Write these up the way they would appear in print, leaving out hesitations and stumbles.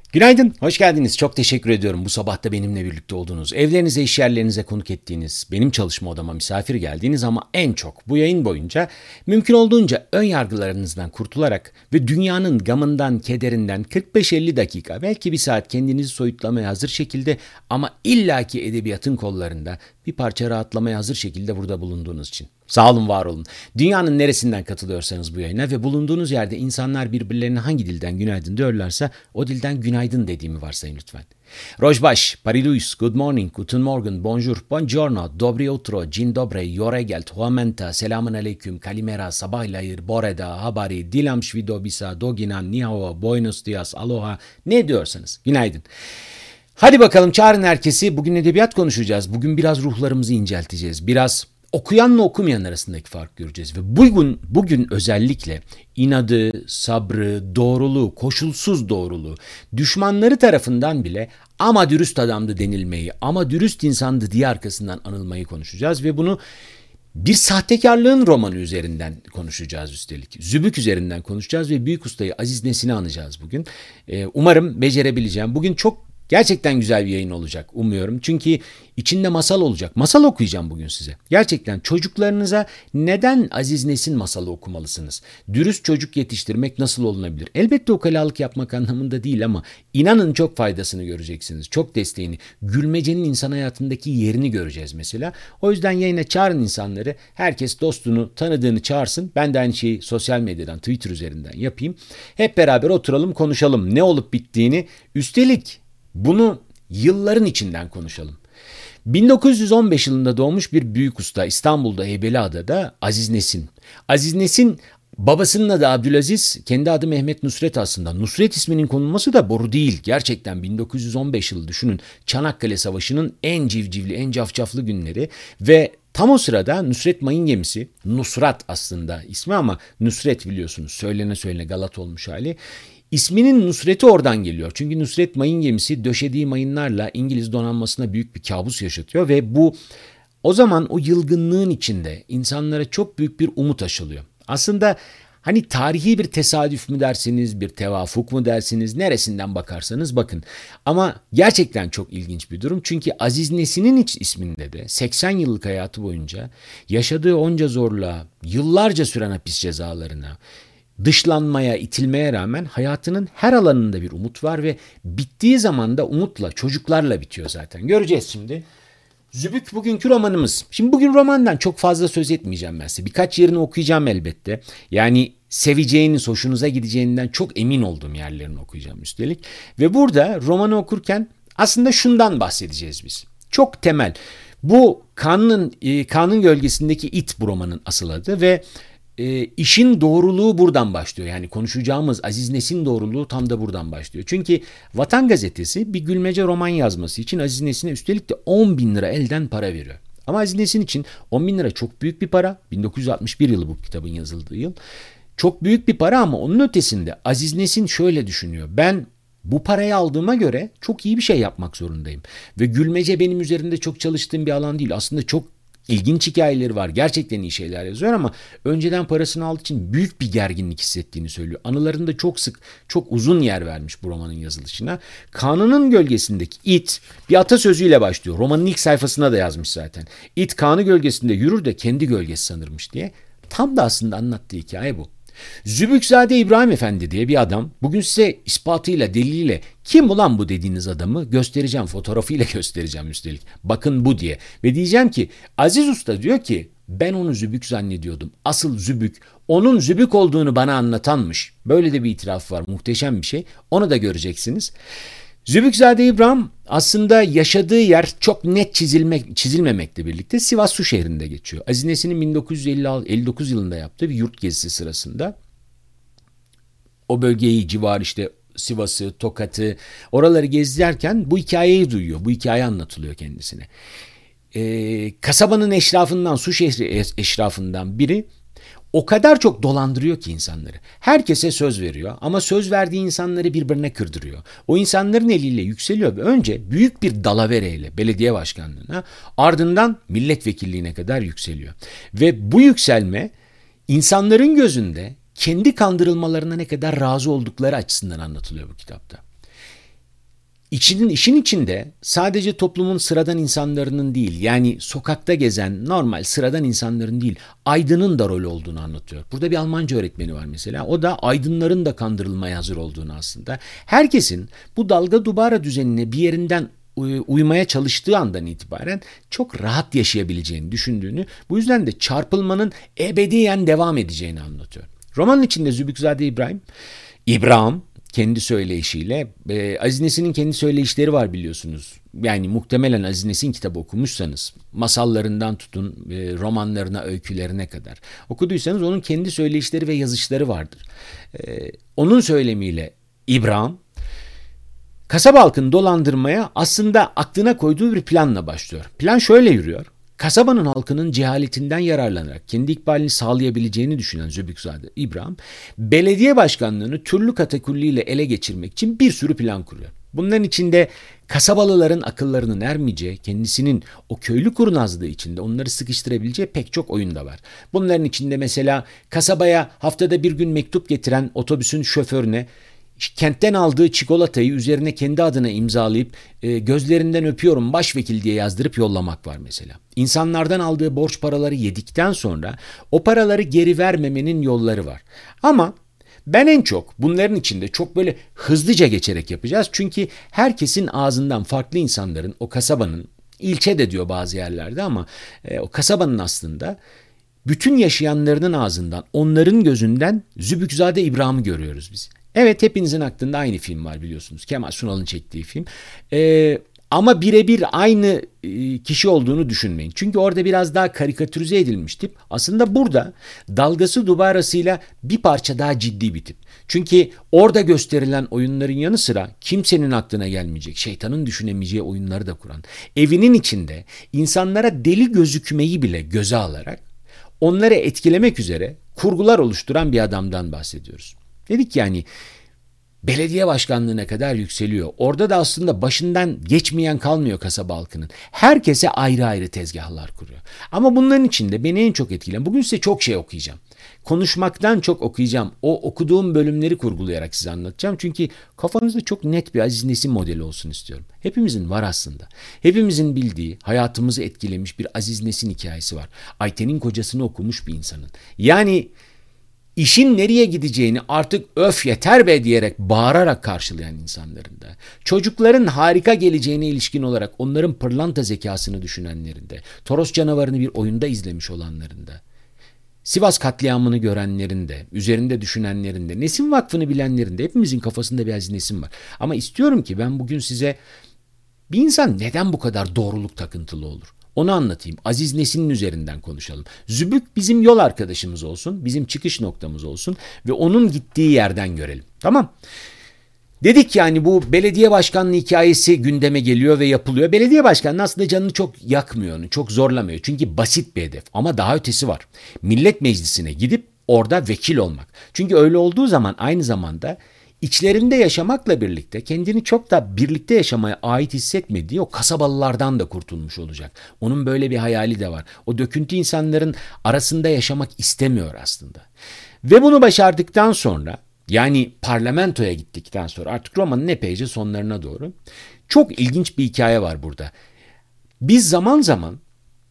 Günaydın, hoş geldiniz. Çok teşekkür ediyorum bu sabah da benimle birlikte olduğunuz, evlerinize, iş yerlerinize konuk ettiğiniz, benim çalışma odama misafir geldiğiniz ama en çok bu yayın boyunca mümkün olduğunca ön yargılarınızdan kurtularak ve dünyanın gamından, kederinden 45-50 dakika, belki bir saat kendinizi soyutlamaya hazır şekilde ama illaki edebiyatın kollarında bir parça rahatlamaya hazır şekilde burada bulunduğunuz için. Sağ olun, var olun. Dünyanın neresinden katılıyorsanız bu yayına ve bulunduğunuz yerde insanlar birbirlerine hangi dilden günaydın diyorlarsa o dilden günaydın dediğimi varsayın lütfen. Rojbaş, Pariluis, Good morning, Guten Morgen, Bonjour, Buongiorno, Dobry utro, Dzień dobry, Yoregelt, Huamenta, Selamun aleyküm, Kalimera, Sabahlayır, Boreda, Habari, Dilam Shvidobisa, Doginan, Nihao, Buenos dias, Aloha, ne diyorsanız günaydın. Hadi bakalım çağırın herkesi. Bugün edebiyat konuşacağız. Bugün biraz ruhlarımızı incelteceğiz. Biraz okuyanla okumayan arasındaki fark göreceğiz. Ve bugün özellikle inadı, sabrı, doğruluğu, koşulsuz doğruluğu, düşmanları tarafından bile ama dürüst adamdı denilmeyi, ama dürüst insandı diye arkasından anılmayı konuşacağız. Ve bunu bir sahtekarlığın romanı üzerinden konuşacağız üstelik. Zübük üzerinden konuşacağız ve büyük ustayı Aziz Nesin'i anacağız bugün. Umarım becerebileceğim. Bugün çok gerçekten güzel bir yayın olacak umuyorum. Çünkü içinde masal olacak. Masal okuyacağım bugün size. Gerçekten çocuklarınıza neden Aziz Nesin masalı okumalısınız? Dürüst çocuk yetiştirmek nasıl olunabilir? Elbette ukalalık yapmak anlamında değil ama inanın çok faydasını göreceksiniz. Çok desteğini. Gülmecenin insan hayatındaki yerini göreceğiz mesela. O yüzden yayına çağırın insanları. Herkes dostunu, tanıdığını çağırsın. Ben de aynı şeyi sosyal medyadan, Twitter üzerinden yapayım. Hep beraber oturalım, konuşalım. Ne olup bittiğini. Üstelik bunu yılların içinden konuşalım. 1915 yılında doğmuş bir büyük usta İstanbul'da Heybeliada'da Aziz Nesin. Aziz Nesin babasının adı Abdülaziz, kendi adı Mehmet Nusret aslında. Nusret isminin konulması da boru değil. Gerçekten 1915 yılı düşünün. Çanakkale Savaşı'nın en civcivli, en cafcaflı günleri ve tam o sırada Nusret Mayın Gemisi, Nusrat aslında ismi ama Nusret biliyorsunuz söylene Galat olmuş hali. İsminin Nusret'i oradan geliyor. Çünkü Nusret Mayın Gemisi döşediği mayınlarla İngiliz donanmasına büyük bir kabus yaşatıyor ve bu o zaman o yılgınlığın içinde insanlara çok büyük bir umut aşılıyor. Aslında hani tarihi bir tesadüf mü dersiniz, bir tevafuk mu dersiniz, neresinden bakarsanız bakın. Ama gerçekten çok ilginç bir durum. Çünkü Aziz Nesin'in isminde de 80 yıllık hayatı boyunca yaşadığı onca zorluğa, yıllarca süren hapis cezalarına, dışlanmaya, itilmeye rağmen hayatının her alanında bir umut var ve bittiği zaman da umutla, çocuklarla bitiyor zaten. Göreceğiz şimdi. Zübük bugünkü romanımız. Şimdi bugün romandan çok fazla söz etmeyeceğim ben size. Birkaç yerini okuyacağım elbette. Yani seveceğiniz, hoşunuza gideceğinden çok emin olduğum yerlerini okuyacağım üstelik. Ve burada romanı okurken aslında şundan bahsedeceğiz biz. Çok temel. Bu Kanın Gölgesindeki İt bu romanın asıl adı ve işin doğruluğu buradan başlıyor. Yani konuşacağımız Aziz Nesin doğruluğu tam da buradan başlıyor. Çünkü Vatan Gazetesi bir gülmece roman yazması için Aziz Nesin'e üstelik de 10 bin lira elden para veriyor. Ama Aziz Nesin için 10 bin lira çok büyük bir para. 1961 yılı bu kitabın yazıldığı yıl. Çok büyük bir para ama onun ötesinde Aziz Nesin şöyle düşünüyor. Ben bu parayı aldığıma göre çok iyi bir şey yapmak zorundayım. Ve gülmece benim üzerinde çok çalıştığım bir alan değil. Aslında çok İlginç hikayeleri var. Gerçekten iyi şeyler yazıyor ama önceden parasını aldığı için büyük bir gerginlik hissettiğini söylüyor. Anılarında çok sık, çok uzun yer vermiş bu romanın yazılışına. Kanının Gölgesindeki it bir atasözüyle başlıyor. Romanın ilk sayfasına da yazmış zaten. İt kanı gölgesinde yürür de kendi gölgesi sanırmış diye. Tam da aslında anlattığı hikaye bu. Zübükzade İbrahim Efendi diye bir adam. Bugün size ispatıyla, deliliyle kim ulan bu dediğiniz adamı göstereceğim. Fotoğrafıyla göstereceğim üstelik. Bakın bu diye. Ve diyeceğim ki Aziz Usta diyor ki ben onu Zübük zannediyordum. Asıl Zübük onun Zübük olduğunu bana anlatanmış. Böyle de bir itiraf var. Muhteşem bir şey. Onu da göreceksiniz. Zübükzade İbrahim aslında yaşadığı yer çok net çizilmemekle birlikte Sivas Su şehrinde geçiyor. Aziz Nesin'in 1959 yılında yaptığı bir yurt gezisi sırasında o bölgeyi, civar işte Sivas'ı, Tokat'ı oraları gezerken bu hikayeyi duyuyor. Bu hikaye anlatılıyor kendisine. Kasabanın eşrafından, Su şehri eşrafından biri o kadar çok dolandırıyor ki insanları. Herkese söz veriyor ama söz verdiği insanları birbirine kırdırıyor. O insanların eliyle yükseliyor ve önce büyük bir dalavereyle belediye başkanlığına ardından milletvekilliğine kadar yükseliyor. Ve bu yükselme insanların gözünde kendi kandırılmalarına ne kadar razı oldukları açısından anlatılıyor bu kitapta. işin içinde sadece toplumun sıradan insanların değil, yani sokakta gezen normal sıradan insanların değil, aydının da rol olduğunu anlatıyor. Burada bir Almanca öğretmeni var mesela. O da aydınların da kandırılmaya hazır olduğunu aslında. Herkesin bu dalga dubara düzenine bir yerinden uymaya çalıştığı andan itibaren çok rahat yaşayabileceğini düşündüğünü, bu yüzden de çarpılmanın ebediyen devam edeceğini anlatıyor. Romanın içinde Zübükzade İbrahim kendi söyleyişiyle, Aziz Nesin'in kendi söyleyişleri var biliyorsunuz. Yani muhtemelen Aziz Nesin kitabı okumuşsanız, masallarından tutun romanlarına, öykülerine kadar okuduysanız onun kendi söyleyişleri ve yazışları vardır. Onun söylemiyle İbrahim, kasaba halkını dolandırmaya aslında aklına koyduğu bir planla başlıyor. Plan şöyle yürüyor. Kasabanın halkının cehaletinden yararlanarak kendi ikbalini sağlayabileceğini düşünen Zübükzade İbrahim, belediye başkanlığını türlü katakulliyle ele geçirmek için bir sürü plan kuruyor. Bunların içinde kasabalıların akıllarının ermeyeceği, kendisinin o köylü kurnazlığı içinde onları sıkıştırabileceği pek çok oyun da var. Bunların içinde mesela kasabaya haftada bir gün mektup getiren otobüsün şoförüne kentten aldığı çikolatayı üzerine kendi adına imzalayıp gözlerinden öpüyorum başvekil diye yazdırıp yollamak var mesela. İnsanlardan aldığı borç paraları yedikten sonra o paraları geri vermemenin yolları var. Ama ben en çok bunların içinde çok böyle hızlıca geçerek yapacağız. Çünkü herkesin ağzından farklı insanların o kasabanın, ilçe de diyor bazı yerlerde ama o kasabanın aslında bütün yaşayanlarının ağzından, onların gözünden Zübükzade İbrahim'i görüyoruz biz. Evet, hepinizin aklında aynı film var biliyorsunuz. Kemal Sunal'ın çektiği film. Ama birebir aynı kişi olduğunu düşünmeyin. Çünkü orada biraz daha karikatürize edilmiş tip. Aslında burada dalgası dubarasıyla bir parça daha ciddi bir tip. Çünkü orada gösterilen oyunların yanı sıra kimsenin aklına gelmeyecek, şeytanın düşünemeyeceği oyunları da kuran, evinin içinde insanlara deli gözükmeyi bile göze alarak onları etkilemek üzere kurgular oluşturan bir adamdan bahsediyoruz. Dedik yani belediye başkanlığına kadar yükseliyor. Orada da aslında başından geçmeyen kalmıyor kasaba halkının. Herkese ayrı ayrı tezgahlar kuruyor. Ama bunların içinde beni en çok etkileyen, bugün size çok şey okuyacağım. Konuşmaktan çok okuyacağım. O okuduğum bölümleri kurgulayarak size anlatacağım. Çünkü kafanızda çok net bir Aziz Nesin modeli olsun istiyorum. Hepimizin var aslında. Hepimizin bildiği, hayatımızı etkilemiş bir Aziz Nesin hikayesi var. Ayten'in kocasını okumuş bir insanın. Yani İşin nereye gideceğini artık öf yeter be diyerek bağırarak karşılayan insanların da, çocukların harika geleceğine ilişkin olarak onların pırlanta zekasını düşünenlerin de, Toros canavarını bir oyunda izlemiş olanların da, Sivas katliamını görenlerin de, üzerinde düşünenlerin de, Nesin Vakfı'nı bilenlerin de, hepimizin kafasında bir Aziz Nesin var. Ama istiyorum ki ben bugün size bir insan neden bu kadar doğruluk takıntılı olur? Onu anlatayım. Aziz Nesin'in üzerinden konuşalım. Zübük bizim yol arkadaşımız olsun, bizim çıkış noktamız olsun ve onun gittiği yerden görelim. Tamam. Dedik yani bu belediye başkanlığı hikayesi gündeme geliyor ve yapılıyor. Belediye başkanlığı aslında canını çok yakmıyor, onu çok zorlamıyor. Çünkü basit bir hedef ama daha ötesi var. Millet Meclisi'ne gidip orada vekil olmak. Çünkü öyle olduğu zaman aynı zamanda İçlerinde yaşamakla birlikte kendini çok da birlikte yaşamaya ait hissetmediği o kasabalılardan da kurtulmuş olacak. Onun böyle bir hayali de var. O döküntü insanların arasında yaşamak istemiyor aslında. Ve bunu başardıktan sonra, yani parlamentoya gittikten sonra, artık romanın epeyce sonlarına doğru çok ilginç bir hikaye var burada. Biz zaman zaman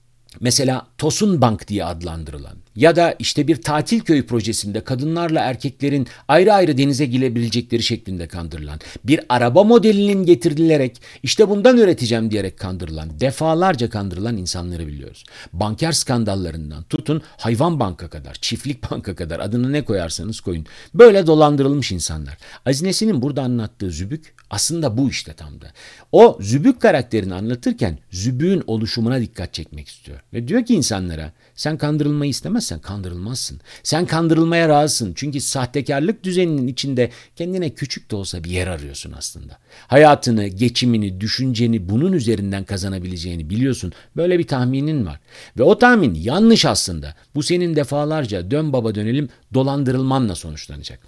mesela Tosun Bank diye adlandırılan ya da işte bir tatil köyü projesinde kadınlarla erkeklerin ayrı ayrı denize girebilecekleri şeklinde kandırılan, bir araba modelinin getirilerek işte bundan üreteceğim diyerek kandırılan, defalarca kandırılan insanları biliyoruz. Banker skandallarından tutun hayvan banka kadar, çiftlik banka kadar, adını ne koyarsanız koyun. Böyle dolandırılmış insanlar. Aziz Nesin'in burada anlattığı Zübük aslında bu işte tam da. O Zübük karakterini anlatırken Zübük'ün oluşumuna dikkat çekmek istiyor. Ve diyor ki insanlara, sen kandırılmayı istemezsen kandırılmazsın. Sen kandırılmaya razısın. Çünkü sahtekarlık düzeninin içinde kendine küçük de olsa bir yer arıyorsun aslında. Hayatını, geçimini, düşünceni bunun üzerinden kazanabileceğini biliyorsun. Böyle bir tahminin var. Ve o tahmin yanlış aslında. Bu senin defalarca dön baba dönelim dolandırılmanla sonuçlanacak.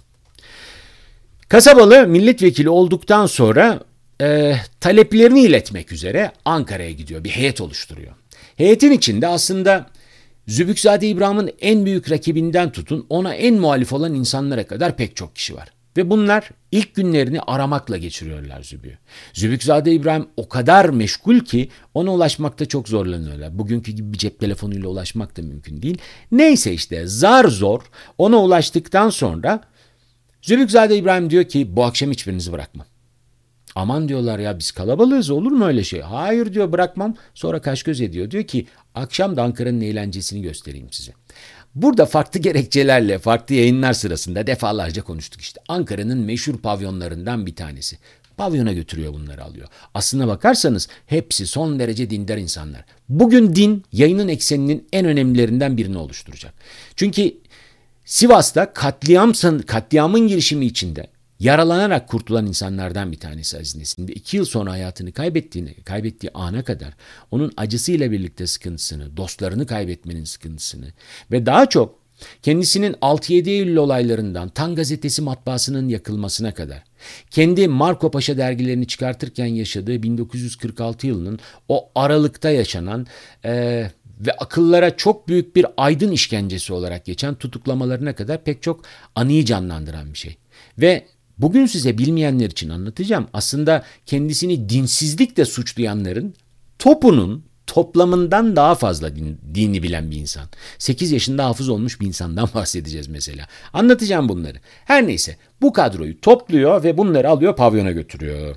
Kasabalı milletvekili olduktan sonra taleplerini iletmek üzere Ankara'ya gidiyor. Bir heyet oluşturuyor. Heyetin içinde aslında Zübükzade İbrahim'in en büyük rakibinden tutun ona en muhalif olan insanlara kadar pek çok kişi var. Ve bunlar ilk günlerini aramakla geçiriyorlar Zübük'ü. Zübükzade İbrahim o kadar meşgul ki ona ulaşmakta çok zorlanıyorlar. Bugünkü gibi bir cep telefonuyla ulaşmak da mümkün değil. Neyse işte zar zor ona ulaştıktan sonra Zübükzade İbrahim diyor ki bu akşam hiçbirinizi bırakmam. Aman diyorlar ya biz kalabalığız, olur mu öyle şey? Hayır diyor, bırakmam. Sonra kaş göz ediyor. Diyor ki akşam da Ankara'nın eğlencesini göstereyim size. Burada farklı gerekçelerle farklı yayınlar sırasında defalarca konuştuk işte. Ankara'nın meşhur pavyonlarından bir tanesi. Pavyona götürüyor, bunları alıyor. Aslına bakarsanız hepsi son derece dindar insanlar. Bugün din yayının ekseninin en önemlilerinden birini oluşturacak. Çünkü Sivas'ta katliamın girişimi içinde yaralanarak kurtulan insanlardan bir tanesi Aziz Nesin. 2 yıl sonra hayatını kaybettiği ana kadar onun acısıyla birlikte sıkıntısını, dostlarını kaybetmenin sıkıntısını ve daha çok kendisinin 6-7 Eylül olaylarından Tan gazetesi matbaasının yakılmasına kadar kendi Marco Paşa dergilerini çıkartırken yaşadığı 1946 yılının o aralıkta yaşanan ve akıllara çok büyük bir aydın işkencesi olarak geçen tutuklamalarına kadar pek çok anıyı canlandıran bir şey. Ve bugün size bilmeyenler için anlatacağım. Aslında kendisini dinsizlikle suçlayanların toplamından daha fazla dini bilen bir insan. 8 yaşında hafız olmuş bir insandan bahsedeceğiz mesela. Anlatacağım bunları. Her neyse bu kadroyu topluyor ve bunları alıyor pavyona götürüyor.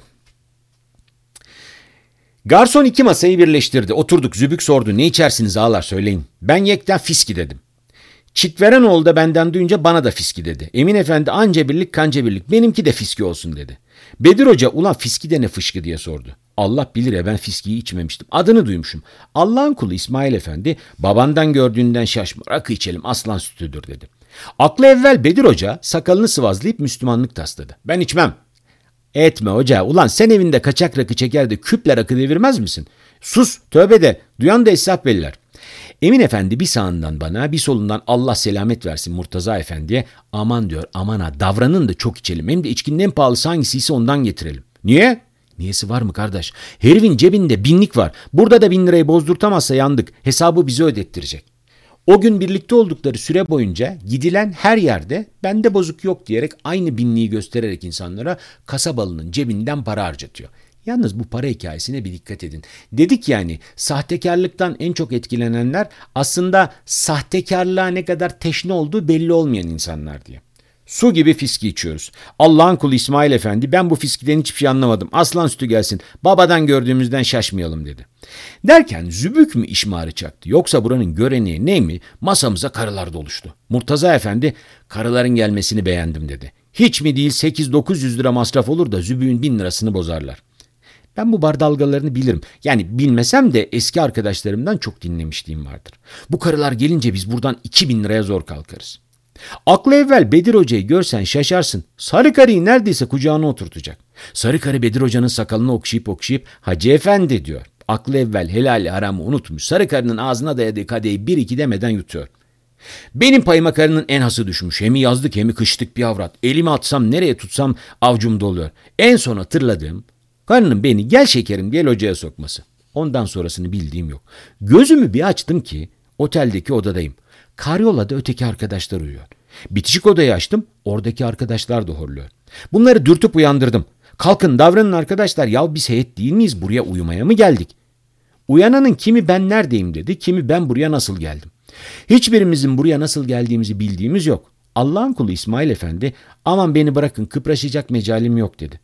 Garson 2 masayı birleştirdi. Oturduk, Zübük sordu. Ne içersiniz ağalar, söyleyin. Ben yekten fiski dedim. Çitverenoğlu da benden duyunca bana da fiski dedi. Emin Efendi anca birlik kanca birlik, benimki de fiski olsun dedi. Bedir Hoca ulan fiski de ne fışkı diye sordu. Allah bilir ya, ben fiskiyi içmemiştim. Adını duymuşum. Allah'ın kulu İsmail Efendi babandan gördüğünden şaşma, rakı içelim aslan sütüdür dedi. Aklı evvel Bedir Hoca sakalını sıvazlayıp Müslümanlık tasladı. Ben içmem. Etme hoca, ulan sen evinde kaçak rakı çeker de küple rakı devirmez misin? Sus, tövbe de, duyan da hesap verirler. Emin Efendi bir sağından bana bir solundan Allah selamet versin Murtaza Efendi'ye, aman diyor, aman ha davranın da çok içelim, hem de içkinin en pahalısı hangisiyse ondan getirelim. Niye? Niyesi var mı kardeş? Herifin cebinde 1000'lik var, burada da 1000 lirayı bozdurtamazsa yandık, hesabı bize ödettirecek. O gün birlikte oldukları süre boyunca gidilen her yerde bende bozuk yok diyerek aynı 1000'liği göstererek insanlara kasabalının cebinden para harcatıyor. Yalnız bu para hikayesine bir dikkat edin. Dedik yani sahtekarlıktan en çok etkilenenler aslında sahtekarlığa ne kadar teşne olduğu belli olmayan insanlar diye. Su gibi fiski içiyoruz. Allah'ın kulu İsmail Efendi ben bu fiskiden hiçbir şey anlamadım. Aslan sütü gelsin. Babadan gördüğümüzden şaşmayalım dedi. Derken Zübük mü işmarı çaktı yoksa buranın göreni ne mi, masamıza karılar doluştu. Murtaza Efendi karıların gelmesini beğendim dedi. Hiç mi değil 8-900 lira masraf olur da Zübük'ün 1000 lirasını bozarlar. Ben bu bar dalgalarını bilirim. Yani bilmesem de eski arkadaşlarımdan çok dinlemişliğim vardır. Bu karılar gelince biz buradan 2000 liraya zor kalkarız. Aklı evvel Bedir Hoca'yı görsen şaşarsın. Sarı karıyı neredeyse kucağına oturtacak. Sarı karı Bedir Hoca'nın sakalını okşayıp Hacı Efendi diyor. Aklı evvel helali haramı unutmuş. Sarı karının ağzına dayadığı kadehi 1-2 demeden yutuyor. Benim payıma karının en hası düşmüş. Hemi yazlık hemi kışlık bir avrat. Elimi atsam nereye tutsam avcumda oluyor. En son hatırladığım karının beni gel şekerim diye locaya sokması. Ondan sonrasını bildiğim yok. Gözümü bir açtım ki oteldeki odadayım. Karyolada öteki arkadaşlar uyuyor. Bitişik odayı açtım, oradaki arkadaşlar da horluyor. Bunları dürtüp uyandırdım. Kalkın davranın arkadaşlar, ya biz heyet değil miyiz, buraya uyumaya mı geldik? Uyananın kimi ben neredeyim dedi, kimi ben buraya nasıl geldim. Hiçbirimizin buraya nasıl geldiğimizi bildiğimiz yok. Allah'ın kulu İsmail Efendi aman beni bırakın kıpraşacak mecalim yok dedi.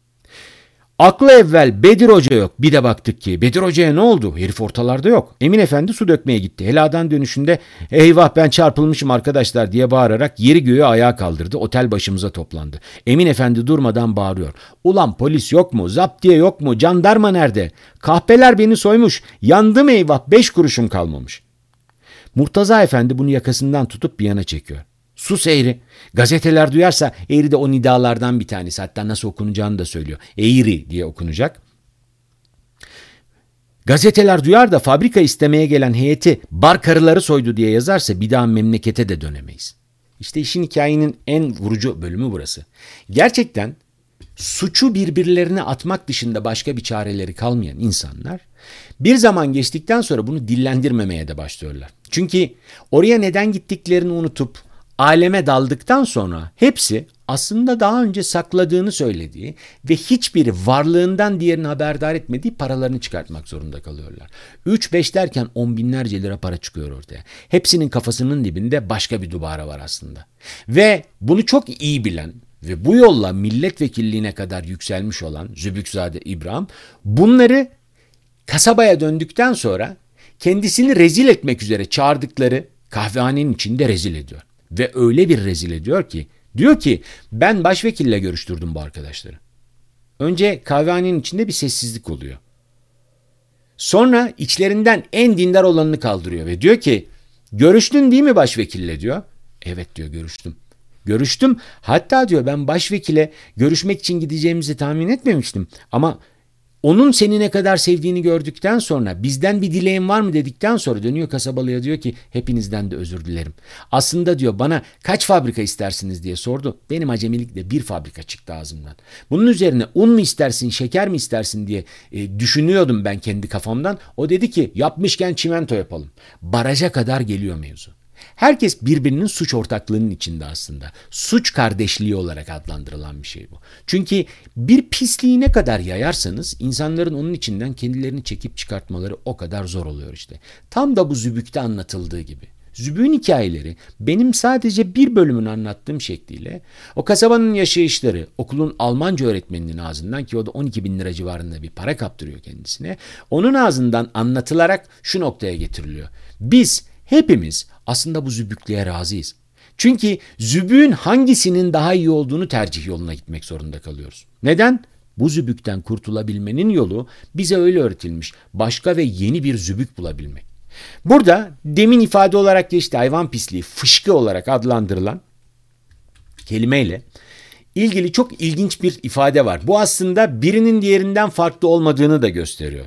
Aklı evvel Bedir Hoca yok. Bir de baktık ki Bedir Hoca'ya ne oldu? Herif ortalarda yok. Emin Efendi su dökmeye gitti. Heladan dönüşünde eyvah ben çarpılmışım arkadaşlar diye bağırarak yeri göğü ayağa kaldırdı. Otel başımıza toplandı. Emin Efendi durmadan bağırıyor. Ulan polis yok mu? Zaptiye yok mu? Jandarma nerede? Kahpeler beni soymuş. Yandım eyvah 5 kuruşum kalmamış. Murtaza Efendi bunu yakasından tutup bir yana çekiyor. Sus eğri. Gazeteler duyarsa eğri de o nidalardan bir tanesi. Hatta nasıl okunacağını da söylüyor. Eğri diye okunacak. Gazeteler duyar da fabrika istemeye gelen heyeti bar karıları soydu diye yazarsa bir daha memlekete de dönemeyiz. İşte işin hikayenin en vurucu bölümü burası. Gerçekten suçu birbirlerine atmak dışında başka bir çareleri kalmayan insanlar bir zaman geçtikten sonra bunu dillendirmemeye de başlıyorlar. Çünkü oraya neden gittiklerini unutup aleme daldıktan sonra hepsi aslında daha önce sakladığını söylediği ve hiçbiri varlığından diğerini haberdar etmediği paralarını çıkartmak zorunda kalıyorlar. 3-5 derken 10 binlerce lira para çıkıyor ortaya. Hepsinin kafasının dibinde başka bir dubara var aslında. Ve bunu çok iyi bilen ve bu yolla milletvekilliğine kadar yükselmiş olan Zübükzade İbrahim bunları kasabaya döndükten sonra kendisini rezil etmek üzere çağırdıkları kahvehanenin içinde rezil ediyor. Ve öyle bir rezil ediyor ki diyor ki ben başvekille görüştürdüm bu arkadaşları. Önce kahvehanenin içinde bir sessizlik oluyor. Sonra içlerinden en dindar olanını kaldırıyor ve diyor ki görüştün değil mi başvekille diyor. Evet diyor görüştüm. Görüştüm. Hatta diyor ben başvekile görüşmek için gideceğimizi tahmin etmemiştim. Ama onun seni ne kadar sevdiğini gördükten sonra bizden bir dileğin var mı dedikten sonra dönüyor kasabalıya diyor ki hepinizden de özür dilerim. Aslında diyor bana kaç fabrika istersiniz diye sordu. Benim acemilikle bir fabrika çıktı ağzımdan. Bunun üzerine un mu istersin şeker mi istersin diye düşünüyordum ben kendi kafamdan. O dedi ki yapmışken çimento yapalım. Baraja kadar geliyor mevzu. Herkes birbirinin suç ortaklığının içinde aslında. Suç kardeşliği olarak adlandırılan bir şey bu. Çünkü bir pisliği ne kadar yayarsanız insanların onun içinden kendilerini çekip çıkartmaları o kadar zor oluyor işte. Tam da bu Zübük'te anlatıldığı gibi. Zübük'ün hikayeleri benim sadece bir bölümünü anlattığım şekliyle o kasabanın yaşayışları okulun Almanca öğretmeninin ağzından ki o da 12 bin lira civarında bir para kaptırıyor kendisine. Onun ağzından anlatılarak şu noktaya getiriliyor. Biz hepimiz aslında bu zübüklüğe razıyız. Çünkü zübüğün hangisinin daha iyi olduğunu tercih yoluna gitmek zorunda kalıyoruz. Neden? Bu zübükten kurtulabilmenin yolu bize öyle öğretilmiş. Başka ve yeni bir zübük bulabilmek. Burada demin ifade olarak geçti hayvan pisliği, fışkı olarak adlandırılan kelimeyle ilgili çok ilginç bir ifade var. Bu aslında birinin diğerinden farklı olmadığını da gösteriyor.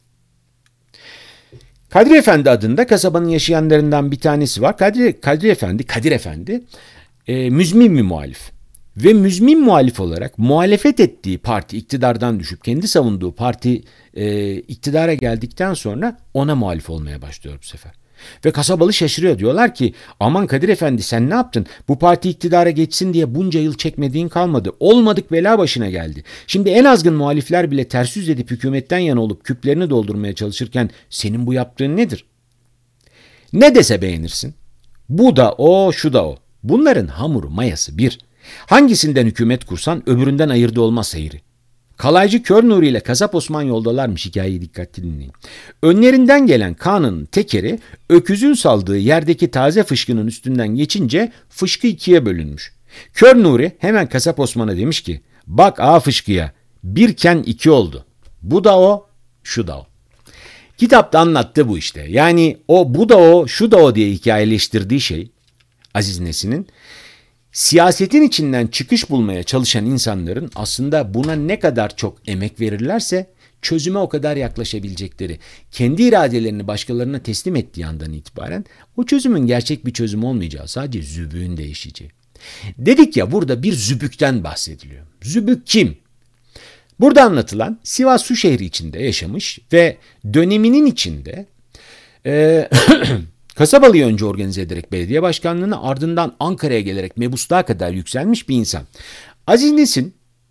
Kadir Efendi adında kasabanın yaşayanlarından bir tanesi var. Kadir Efendi müzmin bir muhalif. Ve müzmin muhalif olarak muhalefet ettiği parti iktidardan düşüp kendi savunduğu parti iktidara geldikten sonra ona muhalif olmaya başlıyor bu sefer. Ve kasabalı şaşırıyor diyorlar ki aman Kadir Efendi sen ne yaptın? Bu parti iktidara geçsin diye bunca yıl çekmediğin kalmadı. Olmadık bela başına geldi. Şimdi en azgın muhalifler bile ters yüz edip hükümetten yana olup küplerini doldurmaya çalışırken senin bu yaptığın nedir? Ne dese beğenirsin. Bu da o, şu da o. Bunların hamuru mayası bir. Hangisinden hükümet kursan öbüründen ayırdı olmaz seyri. Kalaycı Kör Nuri ile Kasap Osman yoldalarmış hikayeyi dikkatli dinleyin. Önlerinden gelen Kaan'ın tekeri öküzün saldığı yerdeki taze fışkının üstünden geçince fışkı ikiye bölünmüş. Kör Nuri hemen Kasap Osman'a demiş ki bak ağa fışkıya birken iki oldu. Bu da o, şu da o. Kitapta anlattı bu işte. Yani o bu da o, şu da o diye hikayeleştirdiği şey Aziz Nesin'in siyasetin içinden çıkış bulmaya çalışan insanların aslında buna ne kadar çok emek verirlerse çözüme o kadar yaklaşabilecekleri, kendi iradelerini başkalarına teslim ettiği andan itibaren o çözümün gerçek bir çözüm olmayacağı, sadece zübüğün değişeceği. Dedik ya burada bir zübükten bahsediliyor. Zübük kim? Burada anlatılan Sivas Su şehri içinde yaşamış ve döneminin içinde Kasabalı'yı önce organize ederek belediye başkanlığına ardından Ankara'ya gelerek mebusluğa kadar yükselmiş bir insan. Aziz Nesin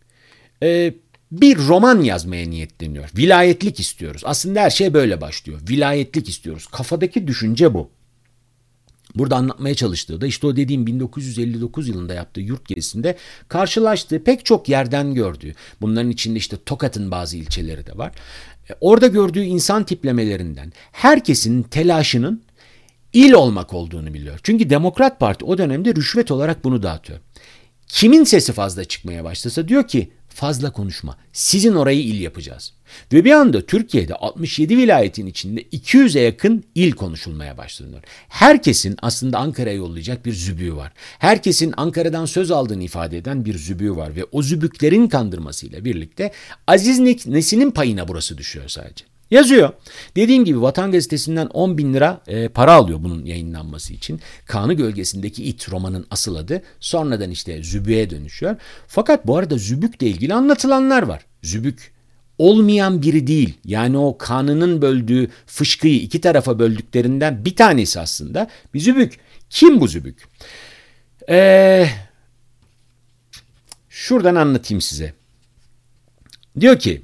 bir roman yazmaya niyetleniyor. Vilayetlik istiyoruz. Aslında her şey böyle başlıyor. Vilayetlik istiyoruz. Kafadaki düşünce bu. Burada anlatmaya çalıştığı da işte o dediğim 1959 yılında yaptığı yurt gezisinde karşılaştığı pek çok yerden gördüğü. Bunların içinde işte Tokat'ın bazı ilçeleri de var. Orada gördüğü insan tiplemelerinden herkesin telaşının il olmak olduğunu biliyor. Çünkü Demokrat Parti o dönemde rüşvet olarak bunu dağıtıyor. Kimin sesi fazla çıkmaya başlasa diyor ki fazla konuşma. Sizin orayı il yapacağız. Ve bir anda Türkiye'de 67 vilayetin içinde 200'e yakın il konuşulmaya başlanıyor. Herkesin aslında Ankara'ya yollayacak bir zübüğü var. Herkesin Ankara'dan söz aldığını ifade eden bir zübüğü var. Ve o zübüklerin kandırmasıyla birlikte Aziz Nesin'in payına burası düşüyor sadece. Yazıyor. Dediğim gibi Vatan Gazetesi'nden 10 bin lira para alıyor bunun yayınlanması için. Kanı Gölgesindeki İt romanın asıl adı. Sonradan işte Zübük'e dönüşüyor. Fakat bu arada Zübük'le ilgili anlatılanlar var. Zübük olmayan biri değil. Yani o kanının böldüğü fışkıyı iki tarafa böldüklerinden bir tanesi aslında bir Zübük. Kim bu Zübük? Şuradan anlatayım size. Diyor ki,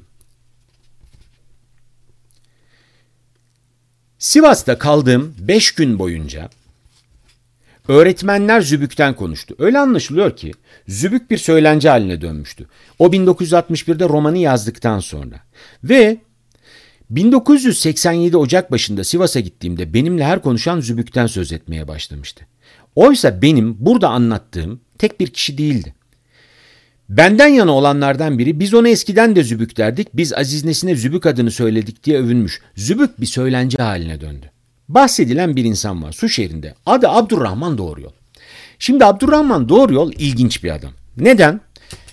Sivas'ta kaldığım 5 gün boyunca öğretmenler Zübük'ten konuştu. Öyle anlaşılıyor ki Zübük bir söylence haline dönmüştü. O 1961'de romanı yazdıktan sonra. Ve 1987 Ocak başında Sivas'a gittiğimde benimle her konuşan Zübük'ten söz etmeye başlamıştı. Oysa benim burada anlattığım tek bir kişi değildi. Benden yana olanlardan biri biz ona eskiden de Zübük derdik, biz Aziz Nesin'e Zübük adını söyledik diye övünmüş. Zübük bir söylence haline döndü. Bahsedilen bir insan var Suşehir'inde. Adı Abdurrahman Doğruyol. Şimdi Abdurrahman Doğruyol ilginç bir adam. Neden?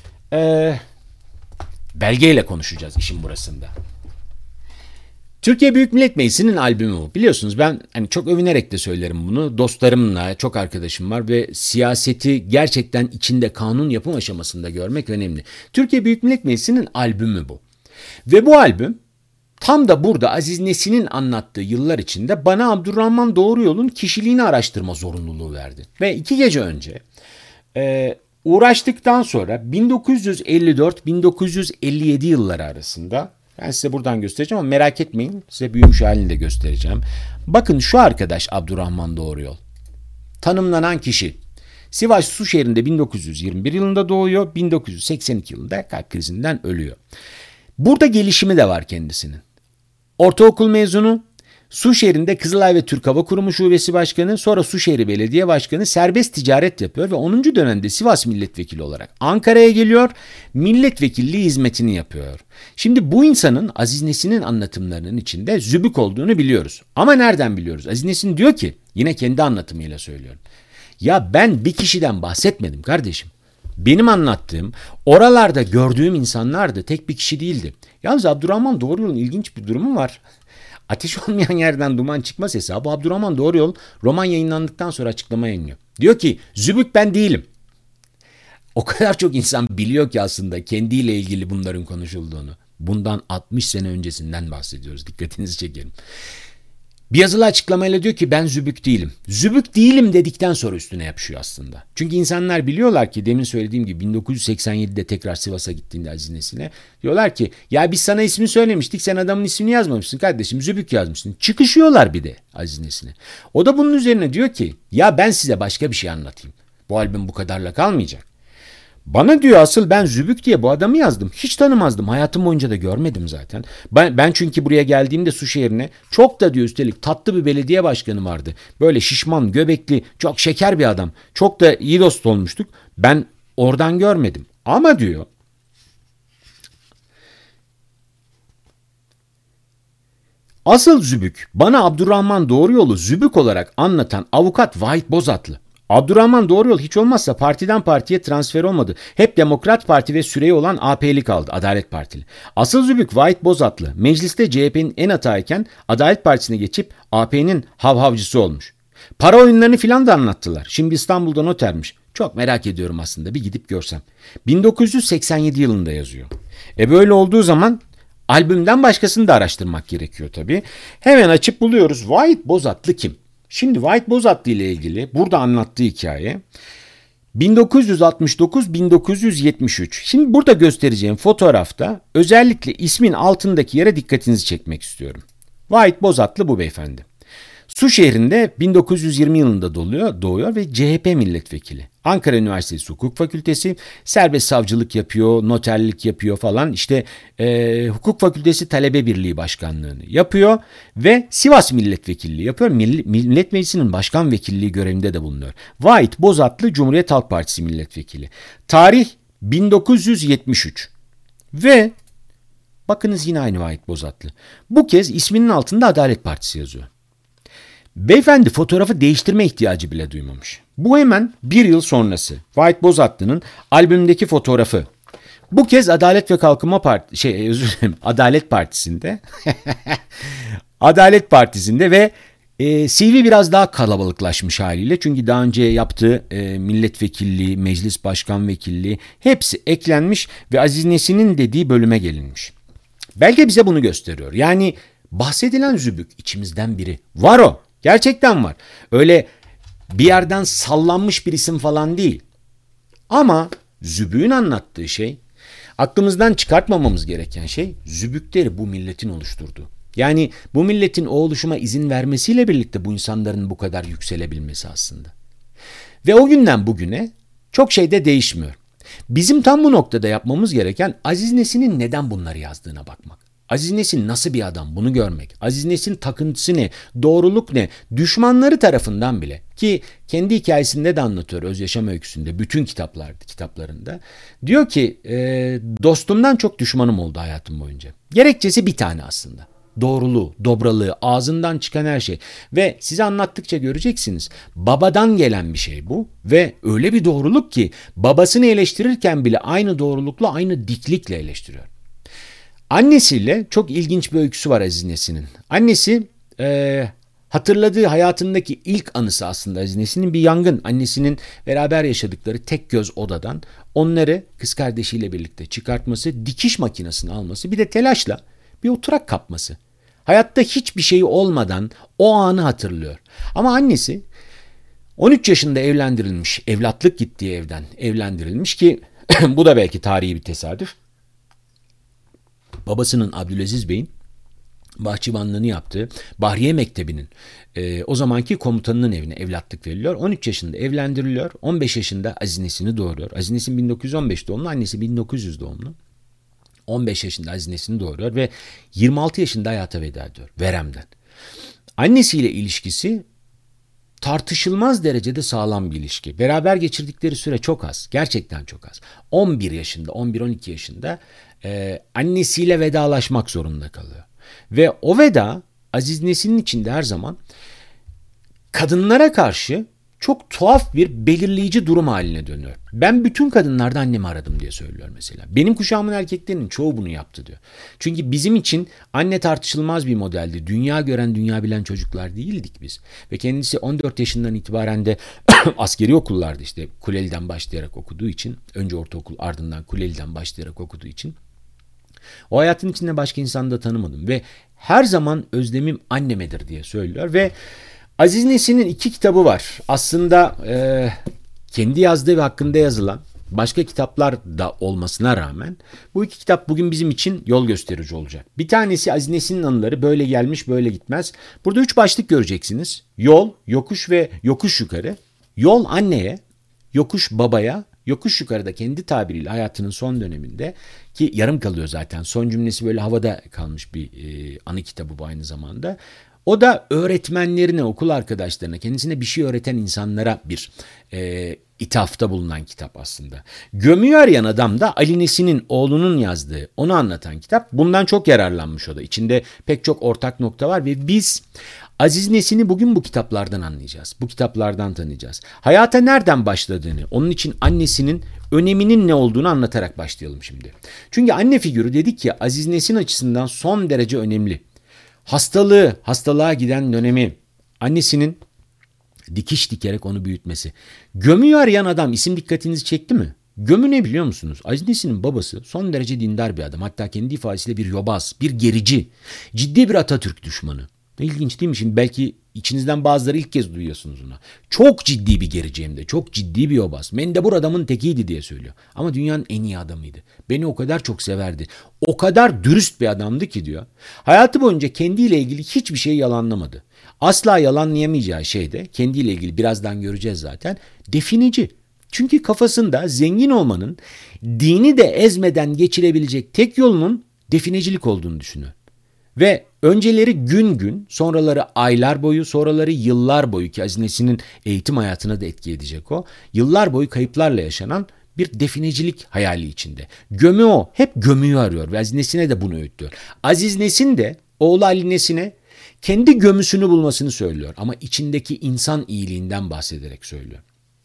Belgeyle konuşacağız işin burasında. Türkiye Büyük Millet Meclisi'nin albümü bu. Biliyorsunuz ben çok övünerek de söylerim bunu. Dostlarımla çok arkadaşım var ve siyaseti gerçekten içinde kanun yapım aşamasında görmek önemli. Türkiye Büyük Millet Meclisi'nin albümü bu. Ve bu albüm tam da burada Aziz Nesin'in anlattığı yıllar içinde bana Abdurrahman Doğruyol'un kişiliğini araştırma zorunluluğu verdi. Ve 2 gece önce uğraştıktan sonra 1954-1957 yılları arasında ben size buradan göstereceğim ama merak etmeyin, size büyümüş halini de göstereceğim. Bakın şu arkadaş Abdurrahman Doğruyol. Tanımlanan kişi. Sivas Suşehir'inde 1921 yılında doğuyor, 1982 yılında kalp krizinden ölüyor. Burada gelişimi de var kendisinin. Ortaokul mezunu, Suşehir'inde Kızılay ve Türk Hava Kurumu Şubesi Başkanı, sonra Suşehir Belediye Başkanı, serbest ticaret yapıyor ve 10. dönemde Sivas Milletvekili olarak Ankara'ya geliyor, milletvekilliği hizmetini yapıyor. Şimdi bu insanın Aziz Nesin'in anlatımlarının içinde Zübük olduğunu biliyoruz. Ama nereden biliyoruz? Aziz Nesin diyor ki, yine kendi anlatımıyla söylüyorum. Ya ben bir kişiden bahsetmedim kardeşim. Benim anlattığım, oralarda gördüğüm insanlar da tek bir kişi değildi. Yalnız Abdurrahman Doğruyol'un ilginç bir durumu var. Ateş olmayan yerden duman çıkmaz hesabı. Abdurrahman Doğruyol roman yayınlandıktan sonra açıklama yayınlıyor. Diyor ki Zübük ben değilim. O kadar çok insan biliyor ki aslında kendiyle ilgili bunların konuşulduğunu. Bundan 60 sene öncesinden bahsediyoruz. Dikkatinizi çekerim. Bir yazılı açıklamayla diyor ki ben Zübük değilim. Zübük değilim dedikten sonra üstüne yapışıyor aslında. Çünkü insanlar biliyorlar ki demin söylediğim gibi 1987'de tekrar Sivas'a gittiğinde Aziz Nesin'e diyorlar ki ya biz sana ismini söylemiştik, sen adamın ismini yazmamışsın kardeşim, Zübük yazmışsın. Çıkışıyorlar bir de Aziz Nesin'e. O da bunun üzerine diyor ki ya ben size başka bir şey anlatayım. Bu albüm bu kadarla kalmayacak. Bana diyor asıl ben Zübük diye bu adamı yazdım. Hiç tanımazdım. Hayatım boyunca da görmedim zaten. Ben çünkü buraya geldiğimde Suşehir'ine çok da diyor üstelik tatlı bir belediye başkanı vardı. Böyle şişman, göbekli, çok şeker bir adam. Çok da iyi dost olmuştuk. Ben oradan görmedim. Ama diyor asıl Zübük bana Abdurrahman Doğruyol'u Zübük olarak anlatan avukat Vahit Bozatlı. Abdurrahman Doğruyol hiç olmazsa partiden partiye transfer olmadı. Hep Demokrat Parti ve süreyi olan AP'li kaldı, Adalet Partili. Asıl Zübük Vahit Bozatlı. Mecliste CHP'nin en atağıyken Adalet Partisi'ne geçip AP'nin havhavcısı olmuş. Para oyunlarını filan da anlattılar. Şimdi İstanbul'da notermiş. Çok merak ediyorum aslında, bir gidip görsem. 1987 yılında yazıyor. Böyle olduğu zaman albümden başkasını da araştırmak gerekiyor tabii. Hemen açıp buluyoruz. Vahit Bozatlı kim? Şimdi Vahit Bozatlı ile ilgili burada anlattığı hikaye 1969-1973. Şimdi burada göstereceğim fotoğrafta özellikle ismin altındaki yere dikkatinizi çekmek istiyorum. Vahit Bozatlı bu beyefendi. Suşehir'inde 1920 yılında doğuyor ve CHP milletvekili. Ankara Üniversitesi Hukuk Fakültesi, serbest savcılık yapıyor, noterlik yapıyor falan. İşte Hukuk Fakültesi Talebe Birliği Başkanlığını yapıyor ve Sivas milletvekilliği yapıyor. Millet Meclisi'nin başkan vekilliği görevinde de bulunuyor. Vahit Bozatlı Cumhuriyet Halk Partisi milletvekili. Tarih 1973 ve bakınız yine aynı Vahit Bozatlı. Bu kez isminin altında Adalet Partisi yazıyor. Beyefendi fotoğrafı değiştirme ihtiyacı bile duymamış. Bu hemen bir yıl sonrası. Vahit Bozatlı'nın albümdeki fotoğrafı. Bu kez Adalet ve Kalkınma Adalet Partisi'nde. Adalet Partisi'nde ve CV biraz daha kalabalıklaşmış haliyle. Çünkü daha önce yaptığı milletvekilliği, meclis başkan vekilliği hepsi eklenmiş ve Aziz Nesin'in dediği bölüme gelinmiş. Belge bize bunu gösteriyor. Yani bahsedilen Zübük içimizden biri. Var o. Gerçekten var. Öyle bir yerden sallanmış bir isim falan değil. Ama Zübük'ün anlattığı şey, aklımızdan çıkartmamamız gereken şey, Zübükleri bu milletin oluşturduğu. Yani bu milletin o oluşuma izin vermesiyle birlikte bu insanların bu kadar yükselebilmesi aslında. Ve o günden bugüne çok şey de değişmiyor. Bizim tam bu noktada yapmamız gereken Aziz Nesin'in neden bunları yazdığına bakmak. Aziz Nesin nasıl bir adam bunu görmek. Aziz Nesin takıntısı ne, doğruluk ne, düşmanları tarafından bile ki kendi hikayesinde de anlatıyor öz yaşam öyküsünde bütün kitaplarında. Diyor ki dostumdan çok düşmanım oldu hayatım boyunca. Gerekçesi bir tane aslında. Doğruluğu, dobralığı, ağzından çıkan her şey. Ve size anlattıkça göreceksiniz. Babadan gelen bir şey bu. Ve öyle bir doğruluk ki babasını eleştirirken bile aynı doğrulukla, aynı diklikle eleştiriyor. Annesiyle çok ilginç bir öyküsü var Aziz Nesin'in. Annesi hatırladığı hayatındaki ilk anısı aslında Aziz Nesin'in bir yangın. Annesinin beraber yaşadıkları tek göz odadan onları kız kardeşiyle birlikte çıkartması, dikiş makinesini alması, bir de telaşla bir oturak kapması. Hayatta hiçbir şey olmadan o anı hatırlıyor. Ama annesi 13 yaşında evlendirilmiş, evlatlık gittiği evden evlendirilmiş ki bu da belki tarihi bir tesadüf. Babasının Abdülaziz Bey'in bahçıvanlığını yaptığı Bahriye Mektebi'nin o zamanki komutanının evine evlatlık veriliyor. 13 yaşında evlendiriliyor. 15 yaşında Aziz Nesin'i doğuruyor. Aziz Nesin 1915 doğumlu, annesi 1900 doğumlu. 15 yaşında Aziz Nesin'i doğuruyor ve 26 yaşında hayata veda ediyor veremden. Annesiyle ilişkisi tartışılmaz derecede sağlam bir ilişki. Beraber geçirdikleri süre çok az. Gerçekten çok az. 11 yaşında, 11-12 yaşında annesiyle vedalaşmak zorunda kalıyor. Ve o veda Aziz Nesin'in içinde her zaman kadınlara karşı çok tuhaf bir belirleyici durum haline dönüyor. Ben bütün kadınlarda annemi aradım diye söylüyor mesela. Benim kuşağımın erkeklerinin çoğu bunu yaptı diyor. Çünkü bizim için anne tartışılmaz bir modeldi. Dünya gören, dünya bilen çocuklar değildik biz. Ve kendisi 14 yaşından itibaren de askeri okullarda işte Kuleli'den başlayarak okuduğu için, önce ortaokul ardından Kuleli'den başlayarak okuduğu için o hayatın içinde başka insanı da tanımadım. Ve her zaman özlemim annemedir diye söylüyor ve Aziz Nesin'in 2 kitabı var. Aslında kendi yazdığı ve hakkında yazılan başka kitaplar da olmasına rağmen bu 2 kitap bugün bizim için yol gösterici olacak. Bir tanesi Aziz Nesin'in anıları, böyle gelmiş böyle gitmez. Burada 3 başlık göreceksiniz. Yol, yokuş ve yokuş yukarı. Yol anneye, yokuş babaya, yokuş yukarıda kendi tabiriyle hayatının son döneminde ki yarım kalıyor zaten. Son cümlesi böyle havada kalmış bir anı kitabı bu aynı zamanda. O da öğretmenlerine, okul arkadaşlarına, kendisine bir şey öğreten insanlara bir ithafta bulunan kitap aslında. Gömüyü arayan adam da Ali Nesin'in oğlunun yazdığı, onu anlatan kitap. Bundan çok yararlanmış o da. İçinde pek çok ortak nokta var ve biz Aziz Nesin'i bugün bu kitaplardan anlayacağız. Bu kitaplardan tanıyacağız. Hayata nereden başladığını, onun için annesinin öneminin ne olduğunu anlatarak başlayalım şimdi. Çünkü anne figürü dedik ya Aziz Nesin açısından son derece önemli. Hastalığa giden dönemi, annesinin dikiş dikerek onu büyütmesi. Gömüyü arayan adam isim dikkatinizi çekti mi? Gömü ne biliyor musunuz? Aziz Nesin'in babası son derece dindar bir adam. Hatta kendi ifadesiyle bir yobaz, bir gerici, ciddi bir Atatürk düşmanı. İlginç değil mi? Şimdi belki içinizden bazıları ilk kez duyuyorsunuz onu. Çok ciddi bir gerici hem de. Çok ciddi bir yobaz. Mendebur adamın tekiydi diye söylüyor. Ama dünyanın en iyi adamıydı. Beni o kadar çok severdi. O kadar dürüst bir adamdı ki diyor. Hayatı boyunca kendiyle ilgili hiçbir şey yalanlamadı. Asla yalanlayamayacağı şey de kendiyle ilgili birazdan göreceğiz zaten. Defineci. Çünkü kafasında zengin olmanın dini de ezmeden geçirebilecek tek yolunun definecilik olduğunu düşünüyor. Ve önceleri gün, sonraları aylar boyu, sonraları yıllar boyu ki Aziz Nesin'in eğitim hayatına da etki edecek o. Yıllar boyu kayıplarla yaşanan bir definecilik hayali içinde. Gömü o. Hep gömüyü arıyor ve Aziz Nesin'e de bunu öğütlüyor. Aziz Nesin de oğlu Ali Nesin'e kendi gömüsünü bulmasını söylüyor. Ama içindeki insan iyiliğinden bahsederek söylüyor.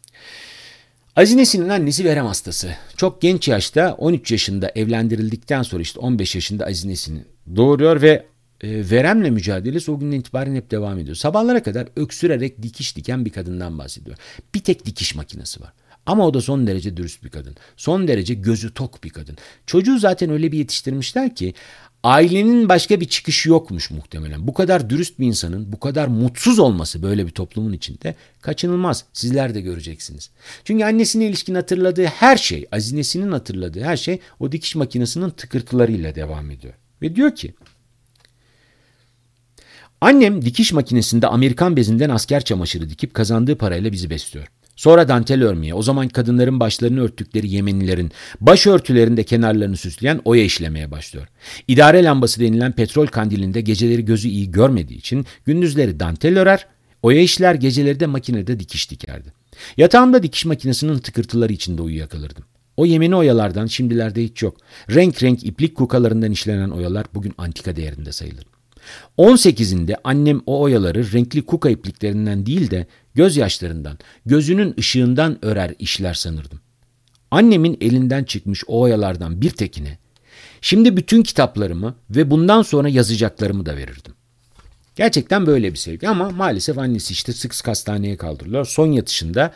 Aziz Nesin'in annesi verem hastası. Çok genç yaşta 13 yaşında evlendirildikten sonra işte 15 yaşında Aziz Nesin'i doğuruyor ve veremle mücadelesi o günden itibaren hep devam ediyor. Sabahlara kadar öksürerek dikiş diken bir kadından bahsediyor. Bir tek dikiş makinesi var. Ama o da son derece dürüst bir kadın. Son derece gözü tok bir kadın. Çocuğu zaten öyle bir yetiştirmişler ki Ailenin başka bir çıkışı yokmuş muhtemelen. Bu kadar dürüst bir insanın bu kadar mutsuz olması böyle bir toplumun içinde kaçınılmaz. Sizler de göreceksiniz. Çünkü annesine ilişkin hatırladığı her şey, Azinesinin hatırladığı her şey o dikiş makinesinin tıkırtılarıyla devam ediyor. Ve diyor ki, annem dikiş makinesinde Amerikan bezinden asker çamaşırı dikip kazandığı parayla bizi besliyor. Sonra dantel örmeye, o zaman kadınların başlarını örttükleri Yemenilerin başörtülerinde kenarlarını süsleyen oya işlemeye başlıyor. İdare lambası denilen petrol kandilinde geceleri gözü iyi görmediği için gündüzleri dantel örer, oya işler, geceleri de makinede dikiş dikerdi. Yatağımda dikiş makinesinin tıkırtıları içinde uyuyakalırdım. O Yemeni oyalardan şimdilerde hiç yok. Renk renk iplik kukalarından işlenen oyalar bugün antika değerinde sayılır. 18'inde annem o oyaları renkli kuka ipliklerinden değil de gözyaşlarından, gözünün ışığından örer işler sanırdım. Annemin elinden çıkmış o oyalardan bir tekine, şimdi bütün kitaplarımı ve bundan sonra yazacaklarımı da verirdim. Gerçekten böyle bir sevgi ama maalesef annesi işte sık sık hastaneye kaldırılıyor. Son yatışında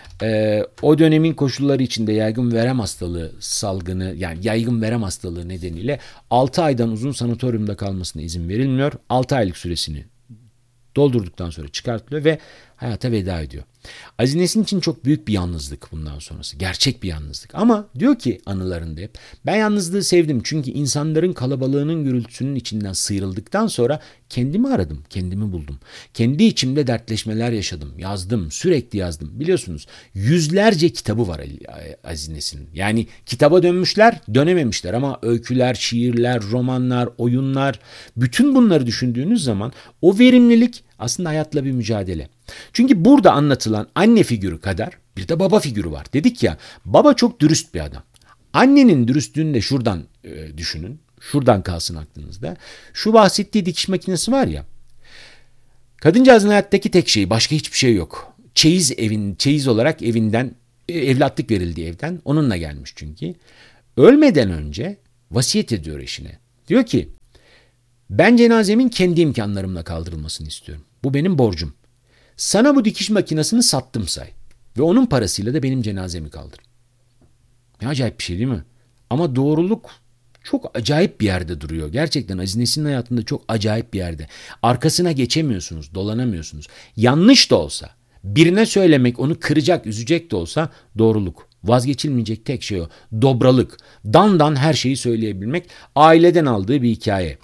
o dönemin koşulları içinde yaygın verem hastalığı salgını, yani yaygın verem hastalığı nedeniyle 6 aydan uzun sanatoryumda kalmasına izin verilmiyor. 6 aylık süresini doldurduktan sonra çıkartılıyor ve hayata veda ediyor. Azinesinin için çok büyük bir yalnızlık bundan sonrası. Gerçek bir yalnızlık. Ama diyor ki anılarında hep, ben yalnızlığı sevdim çünkü insanların kalabalığının gürültüsünün içinden sıyrıldıktan sonra kendimi aradım, kendimi buldum. Kendi içimde dertleşmeler yaşadım, yazdım, sürekli yazdım. Biliyorsunuz yüzlerce kitabı var Azinesinin. Yani kitaba dönmüşler, dönememişler ama öyküler, şiirler, romanlar, oyunlar, bütün bunları düşündüğünüz zaman o verimlilik aslında hayatla bir mücadele. Çünkü burada anlatılan anne figürü kadar bir de baba figürü var. Dedik ya, baba çok dürüst bir adam. Annenin dürüstlüğünü de şuradan düşünün. Şuradan kalsın aklınızda. Şu bahsettiği dikiş makinesi var ya. Kadıncağızın hayattaki tek şey, başka hiçbir şey yok. Çeyiz olarak evinden, evlatlık verildi evden. Onunla gelmiş çünkü. Ölmeden önce vasiyet ediyor eşine. Diyor ki, ben cenazemin kendi imkanlarımla kaldırılmasını istiyorum. Bu benim borcum. Sana bu dikiş makinesini sattım say. Ve onun parasıyla da benim cenazemi kaldır. Ne acayip bir şey değil mi? Ama doğruluk çok acayip bir yerde duruyor. Gerçekten Azinesinin hayatında çok acayip bir yerde. Arkasına geçemiyorsunuz, dolanamıyorsunuz. Yanlış da olsa, birine söylemek onu kıracak, üzecek de olsa doğruluk. Vazgeçilmeyecek tek şey o. Dobralık. Dandan her şeyi söyleyebilmek. Aileden aldığı bir hikaye.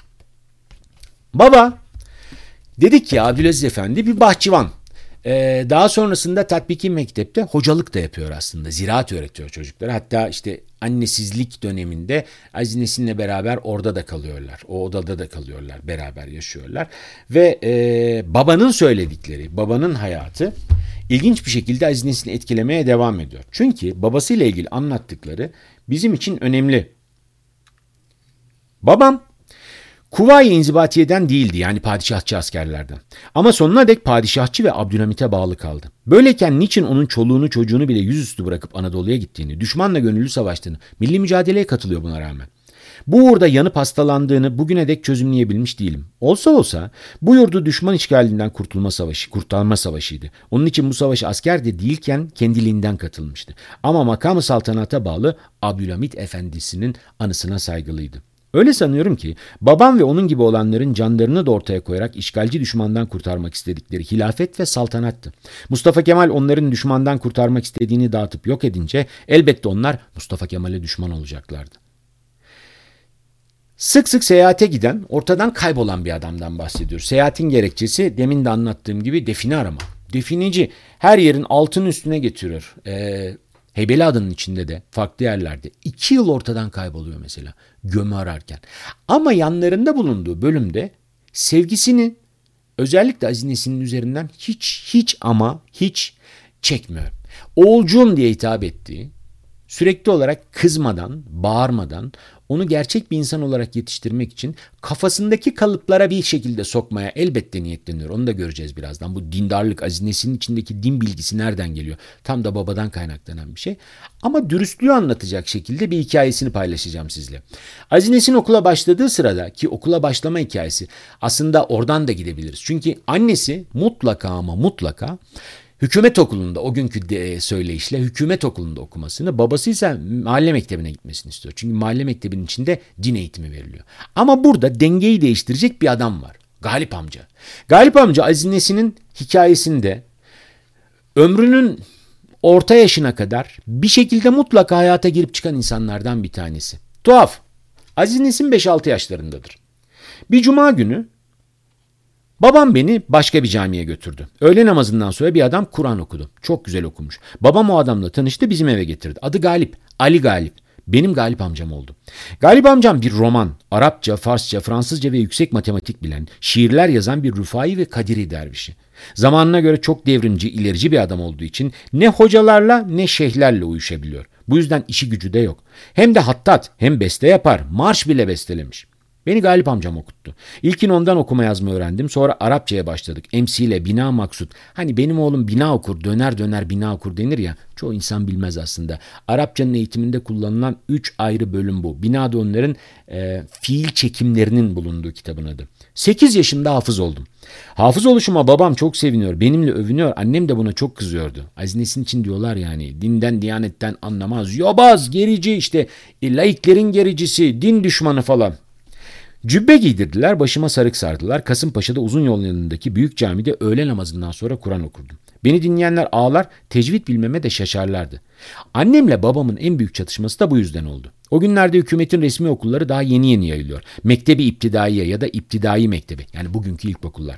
Baba, dedik ya, Abdülaziz Efendi bir bahçıvan. Daha sonrasında tatbiki mektepte hocalık da yapıyor aslında. Ziraat öğretiyor çocuklara. Hatta işte annesizlik döneminde Azines'inle beraber orada da kalıyorlar. O odada da kalıyorlar. Beraber yaşıyorlar. Ve babanın söyledikleri, babanın hayatı ilginç bir şekilde Azines'ini etkilemeye devam ediyor. Çünkü babasıyla ilgili anlattıkları bizim için önemli. Babam Kuvayi İnzibatiye'den değildi, yani padişahçı askerlerden. Ama sonuna dek padişahçı ve Abdülhamit'e bağlı kaldı. Böyleyken niçin onun çoluğunu çocuğunu bile yüzüstü bırakıp Anadolu'ya gittiğini, düşmanla gönüllü savaştığını, milli mücadeleye katılıyor buna rağmen. Bu uğurda yanıp hastalandığını bugüne dek çözümleyebilmiş değilim. Olsa bu yurdu düşman işgalinden kurtarma savaşıydı. Onun için bu savaşa asker de değilken kendiliğinden katılmıştı. Ama makamı saltanata bağlı Abdülhamit Efendisi'nin anısına saygılıydı. Öyle sanıyorum ki babam ve onun gibi olanların canlarını da ortaya koyarak işgalci düşmandan kurtarmak istedikleri hilafet ve saltanattı. Mustafa Kemal onların düşmandan kurtarmak istediğini dağıtıp yok edince elbette onlar Mustafa Kemal'e düşman olacaklardı. Sık sık seyahate giden, ortadan kaybolan bir adamdan bahsediyoruz. Seyahatin gerekçesi demin de anlattığım gibi define arama. Defineci her yerin altın üstüne getiriyor. Heybeliada'nın içinde de farklı yerlerde 2 yıl ortadan kayboluyor mesela gömü ararken. Ama yanlarında bulunduğu bölümde sevgisini özellikle Azinesinin üzerinden hiç çekmiyor. Oğulcuğum diye hitap ettiği, sürekli olarak kızmadan, bağırmadan onu gerçek bir insan olarak yetiştirmek için kafasındaki kalıplara bir şekilde sokmaya elbette niyetleniyor. Onu da göreceğiz birazdan. Bu dindarlık, Azinesinin içindeki din bilgisi nereden geliyor? Tam da babadan kaynaklanan bir şey. Ama dürüstlüğü anlatacak şekilde bir hikayesini paylaşacağım sizle. Azines'in okula başladığı sırada, ki okula başlama hikayesi aslında oradan da gidebiliriz. Çünkü annesi mutlaka hükümet okulunda o günkü söyleyişle hükümet okulunda okumasını, babası ise mahalle mektebine gitmesini istiyor. Çünkü mahalle mektebinin içinde din eğitimi veriliyor. Ama burada dengeyi değiştirecek bir adam var. Galip amca. Galip amca Aziz Nesin'in hikayesinde ömrünün orta yaşına kadar bir şekilde mutlaka hayata girip çıkan insanlardan bir tanesi. Tuhaf. Aziz Nesin 5-6 yaşlarındadır. Bir cuma günü babam beni başka bir camiye götürdü. Öğle namazından sonra bir adam Kur'an okudu. Çok güzel okumuş. Babam o adamla tanıştı, bizim eve getirdi. Adı Galip. Ali Galip. Benim Galip amcam oldu. Galip amcam bir roman, Arapça, Farsça, Fransızca ve yüksek matematik bilen, şiirler yazan bir Rufai ve Kadiri dervişi. Zamanına göre çok devrimci, ilerici bir adam olduğu için ne hocalarla ne şeyhlerle uyuşabiliyor. Bu yüzden işi gücü de yok. Hem de hattat, hem beste yapar, marş bile bestelemiş. Beni Galip amcam okuttu. İlkin ondan okuma yazma öğrendim. Sonra Arapçaya başladık. Emsile, bina maksut. Hani benim oğlum bina okur, döner döner bina okur denir ya. Çoğu insan bilmez aslında. Arapçanın eğitiminde kullanılan 3 ayrı bölüm bu. Bina da onların fiil çekimlerinin bulunduğu kitabın adı. 8 yaşında hafız oldum. Hafız oluşuma babam çok seviniyor. Benimle övünüyor. Annem de buna çok kızıyordu. Aziz Nesin için diyorlar yani. Dinden, diyanetten anlamaz. Yobaz, gerici işte. Laiklerin gericisi, din düşmanı falan. Cübbe giydirdiler, başıma sarık sardılar. Kasımpaşa'da uzun yol yanındaki büyük camide öğle namazından sonra Kur'an okurdum. Beni dinleyenler ağlar, tecvid bilmeme de şaşarlardı. Annemle babamın en büyük çatışması da bu yüzden oldu. O günlerde hükümetin resmi okulları daha yeni yeni yayılıyor. Mektebi İptidaiye ya da İptidai Mektebi, yani bugünkü ilkokullar.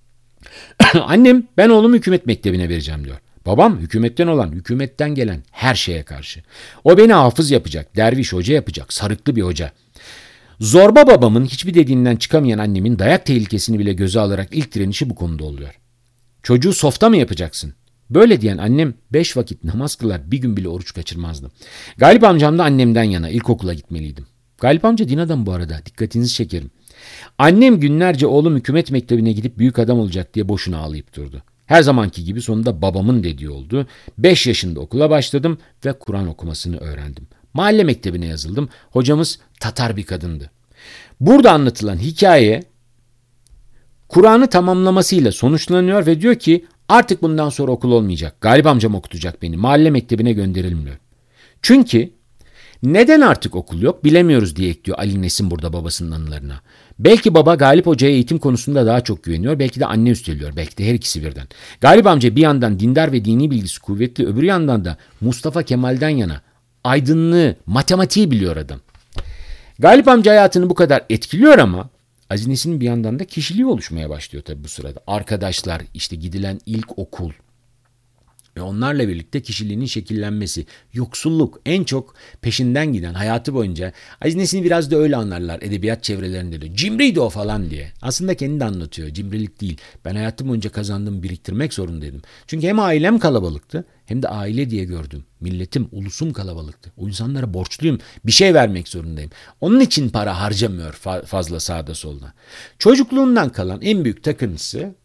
Annem, ben oğlumu hükümet mektebine vereceğim diyor. Babam hükümetten olan, hükümetten gelen her şeye karşı. O beni hafız yapacak, derviş hoca yapacak, sarıklı bir hoca. Zorba babamın hiçbir dediğinden çıkamayan annemin dayak tehlikesini bile göze alarak ilk direnişi bu konuda oluyor. Çocuğu softa mı yapacaksın? Böyle diyen annem 5 vakit namaz kılar, bir gün bile oruç kaçırmazdı. Galip amcam da annemden yana, ilkokula gitmeliydim. Galip amca din adamı bu arada, dikkatinizi çekerim. Annem günlerce oğlum hükümet mektebine gidip büyük adam olacak diye boşuna ağlayıp durdu. Her zamanki gibi sonunda babamın dediği oldu. 5 yaşında okula başladım ve Kur'an okumasını öğrendim. Mahalle mektebine yazıldım. Hocamız Tatar bir kadındı. Burada anlatılan hikaye Kur'an'ı tamamlamasıyla sonuçlanıyor ve diyor ki artık bundan sonra okul olmayacak. Galip amcam okutacak beni. Mahalle mektebine gönderilmiyor. Çünkü neden artık okul yok bilemiyoruz diye ekliyor Ali Nesin burada babasının anılarına. Belki baba Galip Hoca'ya eğitim konusunda daha çok güveniyor. Belki de anne üstleniyor. Belki de her ikisi birden. Galip amca bir yandan dindar ve dini bilgisi kuvvetli, öbür yandan da Mustafa Kemal'den yana aydınlığı, matematiği biliyor adam. Galip amca hayatını bu kadar etkiliyor ama Aziz Nesin'in bir yandan da kişiliği oluşmaya başlıyor tabii bu sırada. Arkadaşlar, işte gidilen ilk okul ve onlarla birlikte kişiliğinin şekillenmesi, yoksulluk en çok peşinden giden hayatı boyunca. Aziz Nesin'i biraz da öyle anlarlar edebiyat çevrelerinde de. Cimriydi o falan diye. Aslında kendi de anlatıyor. Cimrilik değil. Ben hayatım boyunca kazandığımı biriktirmek zorundaydım. Çünkü hem ailem kalabalıktı hem de aile diye gördüm. Milletim, ulusum kalabalıktı. O insanlara borçluyum. Bir şey vermek zorundayım. Onun için para harcamıyor fazla sağda solda. Çocukluğundan kalan en büyük takıntısı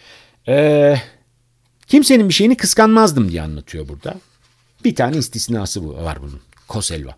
kimsenin bir şeyini kıskanmazdım diye anlatıyor burada. Bir tane istisnası var bunun. Koselva.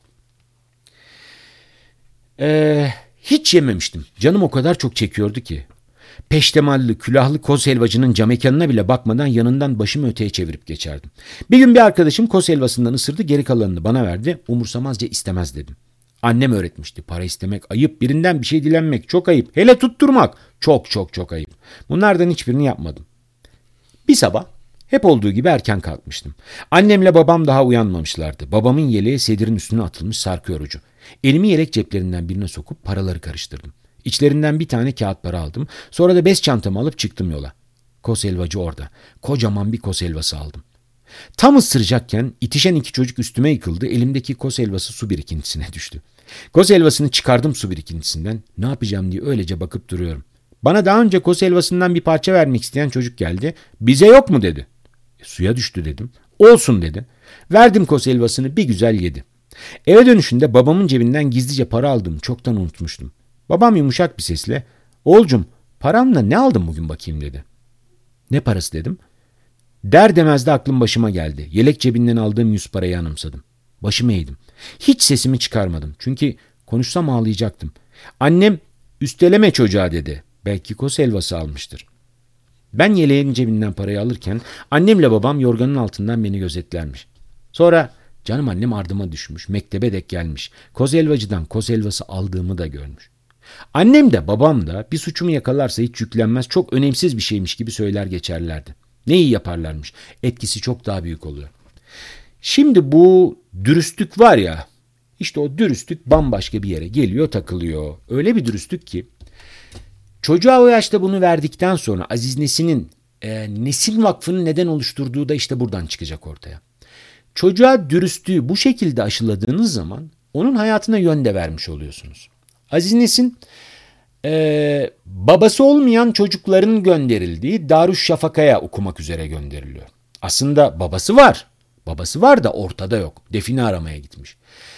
Hiç yememiştim. Canım o kadar çok çekiyordu ki. Peştemalli, külahlı koz helvacının cam mekanına bile bakmadan yanından başımı öteye çevirip geçerdim. Bir gün bir arkadaşım koz helvasından ısırdı, geri kalanını bana verdi. Umursamazca istemez dedim. Annem öğretmişti. Para istemek ayıp, birinden bir şey dilenmek çok ayıp. Hele tutturmak çok çok çok ayıp. Bunlardan hiçbirini yapmadım. Bir sabah hep olduğu gibi erken kalkmıştım. Annemle babam daha uyanmamışlardı. Babamın yeleği sedirin üstüne atılmış sarkıyor ucu. Elimi yelek ceplerinden birine sokup paraları karıştırdım. İçlerinden bir tane kağıt para aldım. Sonra da bez çantamı alıp çıktım yola. Kos helvacı orada. Kocaman bir kos helvası aldım. Tam ısıracakken itişen 2 çocuk üstüme yıkıldı. Elimdeki kos helvası su birikintisine düştü. Kos helvasını çıkardım su birikintisinden. Ne yapacağım diye öylece bakıp duruyorum. Bana daha önce kos helvasından bir parça vermek isteyen çocuk geldi. Bize yok mu dedi. Suya düştü dedim. Olsun dedi. Verdim kos helvasını, bir güzel yedi. Eve dönüşünde babamın cebinden gizlice para aldım. Çoktan unutmuştum. Babam yumuşak bir sesle oğulcum paramla ne aldın bugün bakayım dedi. Ne parası dedim. Der demez de aklım başıma geldi. Yelek cebinden aldığım 100 parayı anımsadım. Başımı eğdim. Hiç sesimi çıkarmadım. Çünkü konuşsam ağlayacaktım. Annem üsteleme çocuğa dedi. Belki kos helvası almıştır. Ben yeleğin cebinden parayı alırken annemle babam yorganın altından beni gözetlermiş. Sonra canım annem ardıma düşmüş, mektebe dek gelmiş. Koz helvacıdan koz helvası aldığımı da görmüş. Annem de babam da bir suçumu yakalarsa hiç yüklenmez, çok önemsiz bir şeymiş gibi söyler geçerlerdi. Ne iyi yaparlarmış. Etkisi çok daha büyük oluyor. Şimdi bu dürüstlük var ya, işte o dürüstlük bambaşka bir yere geliyor, takılıyor. Öyle bir dürüstlük ki çocuğa o yaşta bunu verdikten sonra Aziz Nesin'in Nesin Vakfı'nın neden oluşturduğu da işte buradan çıkacak ortaya. Çocuğa dürüstlüğü bu şekilde aşıladığınız zaman onun hayatına yön de vermiş oluyorsunuz. Aziz Nesin babası olmayan çocukların gönderildiği Darüşşafaka'ya okumak üzere gönderiliyor. Aslında babası var. Babası var da ortada yok. Define aramaya gitmiş.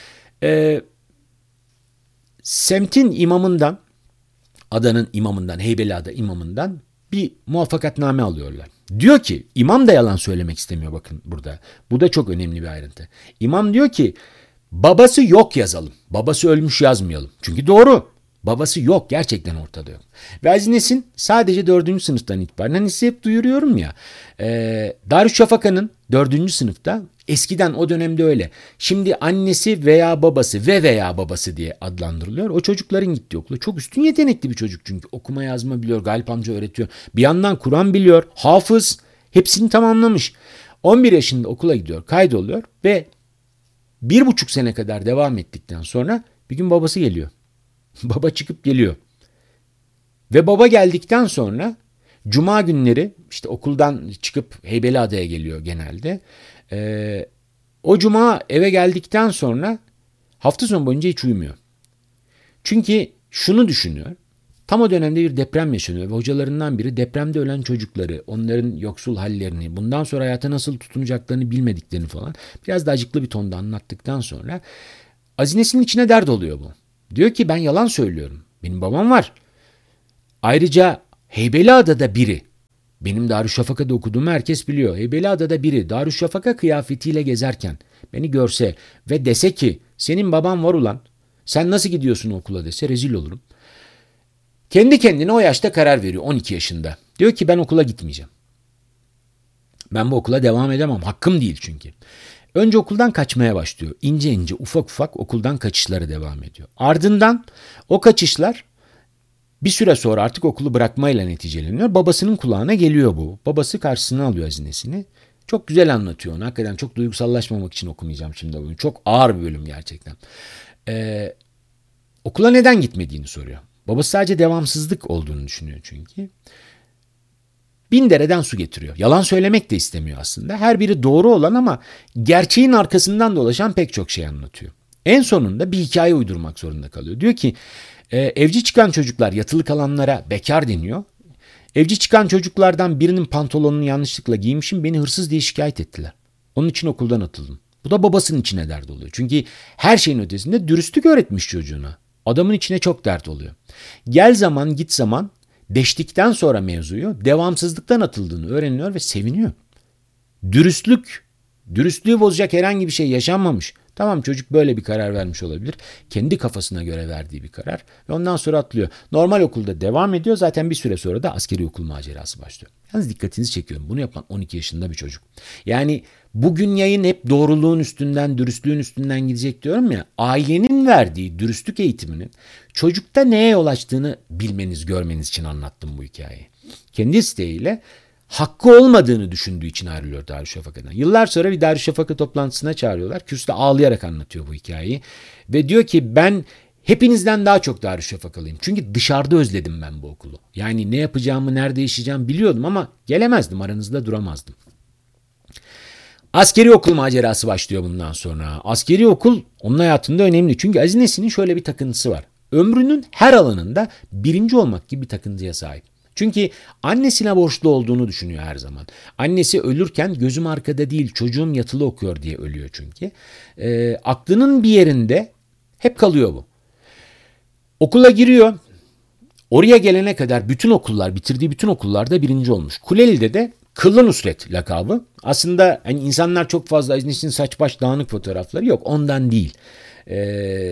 Semtin imamından, adanın imamından, Heybeliada imamından bir muvaffakatname alıyorlar. Diyor ki, imam da yalan söylemek istemiyor bakın burada. Bu da çok önemli bir ayrıntı. İmam diyor ki, babası yok yazalım. Babası ölmüş yazmayalım. Çünkü doğru. Babası yok, gerçekten ortada yok. Ve Aziz Nesin sadece 4. sınıftan itibaren, hani size hep duyuruyorum ya, Darüşşafaka'nın 4. sınıfta, eskiden o dönemde öyle. Şimdi annesi veya babası veya babası diye adlandırılıyor. O çocukların gittiği okula. Çok üstün yetenekli bir çocuk çünkü. Okuma yazma biliyor, Galip amca öğretiyor. Bir yandan Kur'an biliyor, hafız, hepsini tamamlamış. 11 yaşında okula gidiyor, kaydoluyor ve 1,5 sene kadar devam ettikten sonra bir gün babası geliyor. Baba çıkıp geliyor. Ve baba geldikten sonra cuma günleri işte okuldan çıkıp Heybeliada'ya geliyor genelde. O cuma eve geldikten sonra hafta sonu boyunca hiç uyumuyor. Çünkü şunu düşünüyor. Tam o dönemde bir deprem yaşanıyor ve hocalarından biri depremde ölen çocukları, onların yoksul hallerini, bundan sonra hayata nasıl tutunacaklarını bilmediklerini falan biraz da acıklı bir tonda anlattıktan sonra Aziz Nesin'in içine dert oluyor bu. Diyor ki ben yalan söylüyorum. Benim babam var. Ayrıca Heybeliada'da biri, benim Darüşşafaka'da okuduğumu herkes biliyor. Heybeliada'da biri Darüşşafaka kıyafetiyle gezerken beni görse ve dese ki senin baban var ulan, sen nasıl gidiyorsun okula dese rezil olurum. Kendi kendine o yaşta karar veriyor, 12 yaşında. Diyor ki ben okula gitmeyeceğim. Ben bu okula devam edemem. Hakkım değil çünkü. Önce okuldan kaçmaya başlıyor. İnce ince ufak ufak okuldan kaçışları devam ediyor. Ardından o kaçışlar bir süre sonra artık okulu bırakmayla neticeleniyor. Babasının kulağına geliyor bu. Babası karşısına alıyor Aziz Nesin'i. Çok güzel anlatıyor onu. Hakikaten çok duygusallaşmamak için okumayacağım şimdi bunu. Çok ağır bir bölüm gerçekten. Okula neden gitmediğini soruyor. Babası sadece devamsızlık olduğunu düşünüyor çünkü. 1000 dereden su getiriyor. Yalan söylemek de istemiyor aslında. Her biri doğru olan ama gerçeğin arkasından dolaşan pek çok şey anlatıyor. En sonunda bir hikaye uydurmak zorunda kalıyor. Diyor ki evci çıkan çocuklar, yatılı kalanlara bekar deniyor. Evci çıkan çocuklardan birinin pantolonunu yanlışlıkla giymişim, beni hırsız diye şikayet ettiler. Onun için okuldan atıldım. Bu da babasının içine dert oluyor. Çünkü her şeyin ötesinde dürüstlük öğretmiş çocuğuna. Adamın içine çok dert oluyor. Gel zaman git zaman deştikten sonra mevzuyu, devamsızlıktan atıldığını öğreniyor ve seviniyor. Dürüstlüğü bozacak herhangi bir şey yaşanmamış. Tamam, çocuk böyle bir karar vermiş olabilir. Kendi kafasına göre verdiği bir karar ve ondan sonra atlıyor. Normal okulda devam ediyor. Zaten bir süre sonra da askeri okul macerası başlıyor. Yalnız dikkatinizi çekiyorum. Bunu yapan 12 yaşında bir çocuk. Yani bugün yayın hep doğruluğun üstünden, dürüstlüğün üstünden gidecek diyorum ya. Ailenin verdiği dürüstlük eğitiminin çocukta neye yol açtığını bilmeniz, görmeniz için anlattım bu hikayeyi. Kendi isteğiyle hakkı olmadığını düşündüğü için ayrılıyor Darüşşafaka'dan. Yıllar sonra bir Darüşşafaka toplantısına çağırıyorlar. Kürsüde ağlayarak anlatıyor bu hikayeyi. Ve diyor ki ben hepinizden daha çok Darüşşafakalıyım. Çünkü dışarıda özledim ben bu okulu. Yani ne yapacağımı, nerede yaşayacağımı biliyordum ama gelemezdim, aranızda duramazdım. Askeri okul macerası başlıyor bundan sonra. Askeri okul onun hayatında önemli. Çünkü Aziz Nesin'in şöyle bir takıntısı var. Ömrünün her alanında birinci olmak gibi bir takıntıya sahip. Çünkü annesine borçlu olduğunu düşünüyor her zaman. Annesi ölürken gözüm arkada değil, çocuğum yatılı okuyor diye ölüyor çünkü. Aklının bir yerinde hep kalıyor bu. Okula giriyor. Oraya gelene kadar bitirdiği bütün okullarda birinci olmuş. Kuleli'de de Kıllı Nusret lakabı. Aslında hani insanlar çok fazla Aziz Nesin'in saç baş dağınık fotoğrafları yok. Ondan değil.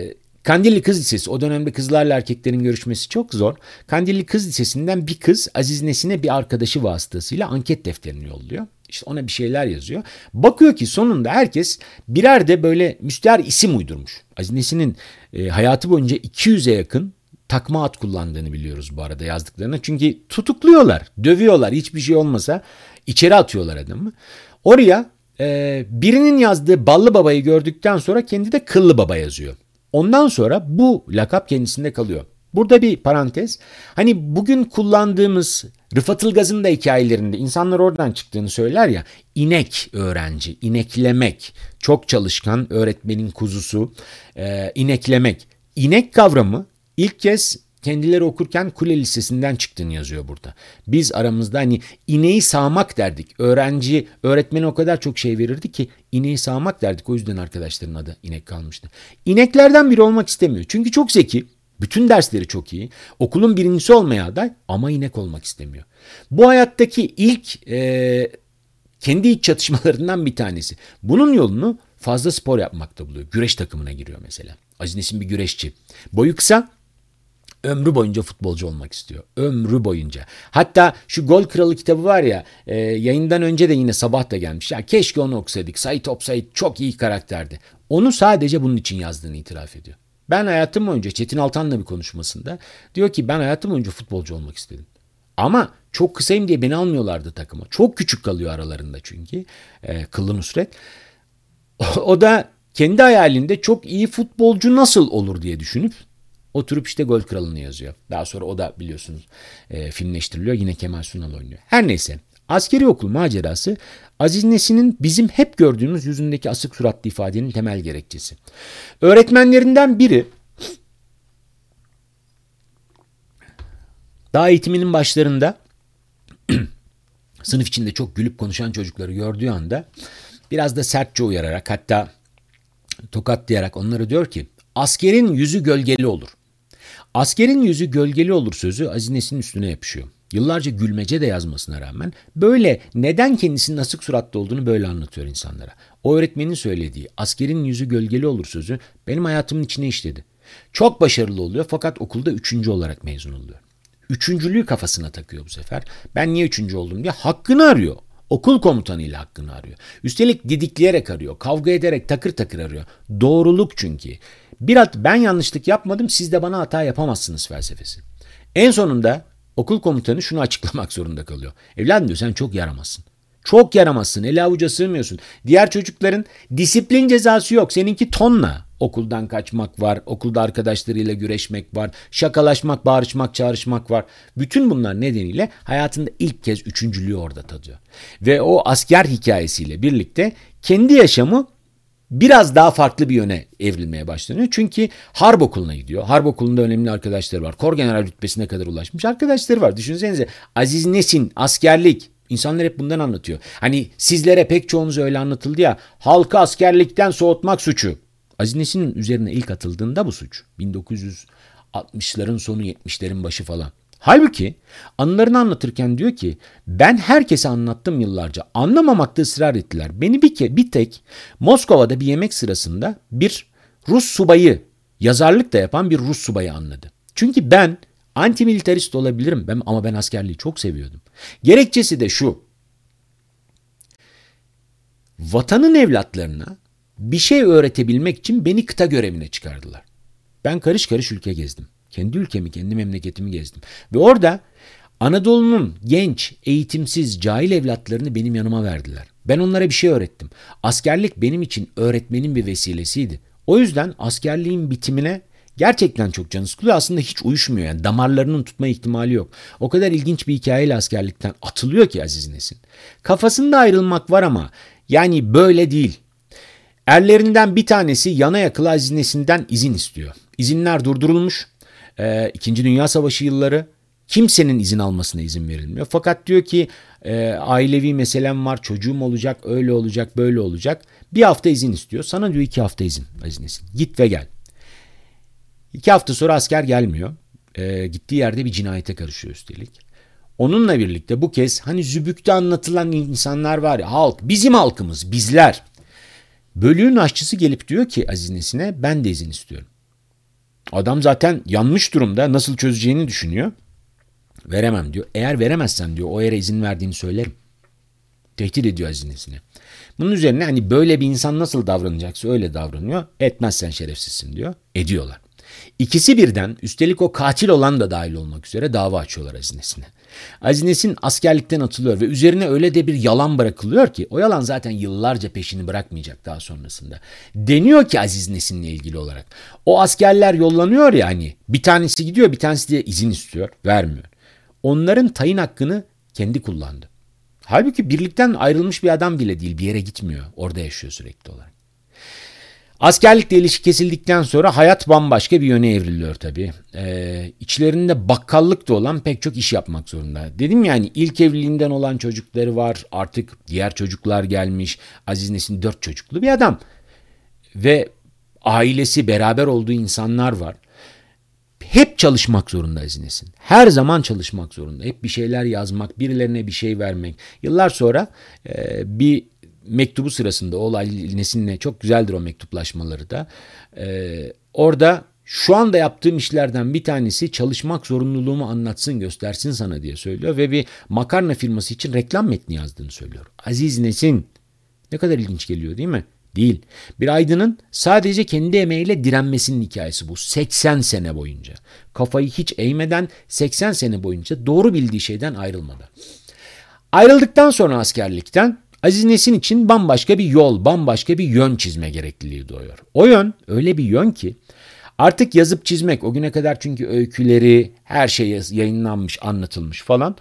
Kandilli Kız Lisesi, o dönemde kızlarla erkeklerin görüşmesi çok zor. Kandilli Kız Lisesi'nden bir kız Aziz Nesin'e bir arkadaşı vasıtasıyla anket defterini yolluyor. İşte ona bir şeyler yazıyor. Bakıyor ki sonunda herkes birer de böyle müstehar isim uydurmuş. Aziz Nesin'in hayatı boyunca 200'e yakın takma ad kullandığını biliyoruz bu arada yazdıklarına. Çünkü tutukluyorlar, dövüyorlar. Hiçbir şey olmasa içeri atıyorlar adamı. Oraya birinin yazdığı Ballı Baba'yı gördükten sonra kendi de Kıllı Baba yazıyor. Ondan sonra bu lakap kendisinde kalıyor. Burada bir parantez. Hani bugün kullandığımız Rıfat Ilgaz'ın da hikayelerinde insanlar oradan çıktığını söyler ya. İnek öğrenci, ineklemek, çok çalışkan öğretmenin kuzusu, ineklemek. İnek kavramı ilk kez kendileri okurken Kule Lisesi'nden çıktığını yazıyor burada. Biz aramızda hani ineği sağmak derdik. Öğrenci, öğretmene o kadar çok şey verirdi ki ineği sağmak derdik. O yüzden arkadaşların adı inek kalmıştı. İneklerden biri olmak istemiyor. Çünkü çok zeki. Bütün dersleri çok iyi. Okulun birincisi olmaya aday ama inek olmak istemiyor. Bu hayattaki ilk kendi iç çatışmalarından bir tanesi. Bunun yolunu fazla spor yapmakta buluyor. Güreş takımına giriyor mesela. Aziz Nesin bir güreşçi. Boyu kısa. Ömrü boyunca futbolcu olmak istiyor. Ömrü boyunca. Hatta şu Gol Kralı kitabı var ya, yayından önce de yine sabah da gelmiş. Ya keşke onu okusaydık. Sait Opsait çok iyi karakterdi. Onu sadece bunun için yazdığını itiraf ediyor. Ben hayatım boyunca Çetin Altan'la bir konuşmasında diyor ki ben hayatım boyunca futbolcu olmak istedim. Ama çok kısayım diye beni almıyorlardı takıma. Çok küçük kalıyor aralarında çünkü. Kıllı Nusret. O da kendi hayalinde çok iyi futbolcu nasıl olur diye düşünüp oturup işte Gol Kralı'nı yazıyor. Daha sonra o da biliyorsunuz filmleştiriliyor. Yine Kemal Sunal oynuyor. Her neyse. Askeri okul macerası Aziz Nesin'in bizim hep gördüğümüz yüzündeki asık suratlı ifadenin temel gerekçesi. Öğretmenlerinden biri daha eğitiminin başlarında sınıf içinde çok gülüp konuşan çocukları gördüğü anda biraz da sertçe uyararak hatta tokatlayarak onlara diyor ki askerin yüzü gölgeli olur. Askerin yüzü gölgeli olur sözü Aziz Nesin'in üstüne yapışıyor. Yıllarca gülmece de yazmasına rağmen böyle neden kendisinin asık suratlı olduğunu böyle anlatıyor insanlara. O öğretmenin söylediği askerin yüzü gölgeli olur sözü benim hayatımın içine işledi. Çok başarılı oluyor fakat okulda 3. olarak mezun oluyor. Üçüncülüğü kafasına takıyor bu sefer. Ben niye 3. oldum diye hakkını arıyor. Okul komutanıyla hakkını arıyor. Üstelik didikleyerek arıyor. Kavga ederek takır takır arıyor. Doğruluk çünkü. Ben yanlışlık yapmadım siz de bana hata yapamazsınız felsefesi. En sonunda okul komutanı şunu açıklamak zorunda kalıyor. Evladım diyor sen çok yaramazsın. Çok yaramazsın. Ele avuca sığmıyorsun. Diğer çocukların disiplin cezası yok. Seninki tonla. Okuldan kaçmak var. Okulda arkadaşlarıyla güreşmek var. Şakalaşmak, bağırışmak, çağrışmak var. Bütün bunlar nedeniyle hayatında ilk kez 3.'lüğü orada tadıyor. Ve o asker hikayesiyle birlikte kendi yaşamı biraz daha farklı bir yöne evrilmeye başlanıyor. Çünkü harp okuluna gidiyor. Harp okulunda önemli arkadaşları var. Korgeneral rütbesine kadar ulaşmış arkadaşları var. Düşünsenize Aziz Nesin, askerlik. İnsanlar hep bundan anlatıyor. Hani sizlere pek çoğunuz öyle anlatıldı ya. Halkı askerlikten soğutmak suçu. Aziz Nesin'in üzerine ilk atıldığında bu suç. 1960'ların sonu 70'lerin başı falan. Halbuki anılarını anlatırken diyor ki ben herkese anlattım yıllarca. Anlamamakta ısrar ettiler. Beni bir tek Moskova'da bir yemek sırasında bir Rus subayı, yazarlık da yapan bir Rus subayı anladı. Çünkü ben antimilitarist olabilirim ama ben askerliği çok seviyordum. Gerekçesi de şu. Vatanın evlatlarına bir şey öğretebilmek için beni kıta görevine çıkardılar. Ben karış karış ülke gezdim. Kendi ülkemi, kendi memleketimi gezdim. Ve orada Anadolu'nun genç, eğitimsiz, cahil evlatlarını benim yanıma verdiler. Ben onlara bir şey öğrettim. Askerlik benim için öğretmenin bir vesilesiydi. O yüzden askerliğin bitimine gerçekten çok canı sıkılıyor. Aslında hiç uyuşmuyor. Yani damarlarının tutma ihtimali yok. O kadar ilginç bir hikayeyle askerlikten atılıyor ki Aziz Nesin. Kafasında ayrılmak var ama yani böyle değil. Erlerinden bir tanesi yana yakıla Aziz Nesin'den izin istiyor. İzinler durdurulmuş. İkinci Dünya Savaşı yılları kimsenin izin almasına izin verilmiyor. Fakat diyor ki ailevi meselem var, çocuğum olacak, öyle olacak, böyle olacak. Bir hafta izin istiyor. Sana diyor 2 hafta izin Aziz Nesin. Git ve gel. 2 hafta sonra asker gelmiyor. Gittiği yerde bir cinayete karışıyor üstelik. Onunla birlikte bu kez hani Zübük'te anlatılan insanlar var ya halk, bizim halkımız, bizler. Bölüğün aşçısı gelip diyor ki Aziz Nesin'e ben de izin istiyorum. Adam zaten yanlış durumda, nasıl çözeceğini düşünüyor. Veremem diyor. Eğer veremezsen diyor o yere izin verdiğini söylerim. Tehdit ediyor hazinesine. Bunun üzerine hani böyle bir insan nasıl davranacaksa öyle davranıyor. Etmezsen şerefsizsin diyor. Ediyorlar. İkisi birden, üstelik o katil olan da dahil olmak üzere, dava açıyorlar hazinesine. Hazinesin askerlikten atılıyor ve üzerine öyle de bir yalan bırakılıyor ki o yalan zaten yıllarca peşini bırakmayacak daha sonrasında. Deniyor ki Aziz Nesin'le ilgili olarak. O askerler yollanıyor ya, hani bir tanesi gidiyor, bir tanesi de izin istiyor, vermiyor. Onların tayin hakkını kendi kullandı. Halbuki birlikten ayrılmış bir adam bile değil, bir yere gitmiyor. Orada yaşıyor sürekli olarak. Askerlikle ilişki kesildikten sonra hayat bambaşka bir yöne evriliyor tabii. İçlerinde bakkallık da olan pek çok iş yapmak zorunda. Dedim yani, ilk evliliğinden olan çocukları var. Artık diğer çocuklar gelmiş. Aziz Nesin 4 çocuklu bir adam. Ve ailesi, beraber olduğu insanlar var. Hep çalışmak zorunda Aziz Nesin. Her zaman çalışmak zorunda. Hep bir şeyler yazmak, birilerine bir şey vermek. Yıllar sonra bir mektubu sırasında Aziz Nesin'le, çok güzeldir o mektuplaşmaları da. Orada şu anda yaptığım işlerden bir tanesi çalışmak zorunluluğumu anlatsın, göstersin sana diye söylüyor. Ve bir makarna firması için reklam metni yazdığını söylüyor. Aziz Nesin. Ne kadar ilginç geliyor değil mi? Değil. Bir aydının sadece kendi emeğiyle direnmesinin hikayesi bu. 80 sene boyunca. Kafayı hiç eğmeden, 80 sene boyunca doğru bildiği şeyden ayrılmadı. Ayrıldıktan sonra askerlikten Aziz Nesin için bambaşka bir yol, bambaşka bir yön çizme gerekliliği doğuyor. O yön öyle bir yön ki artık yazıp çizmek, o güne kadar çünkü öyküleri, her şey yayınlanmış, anlatılmış falan.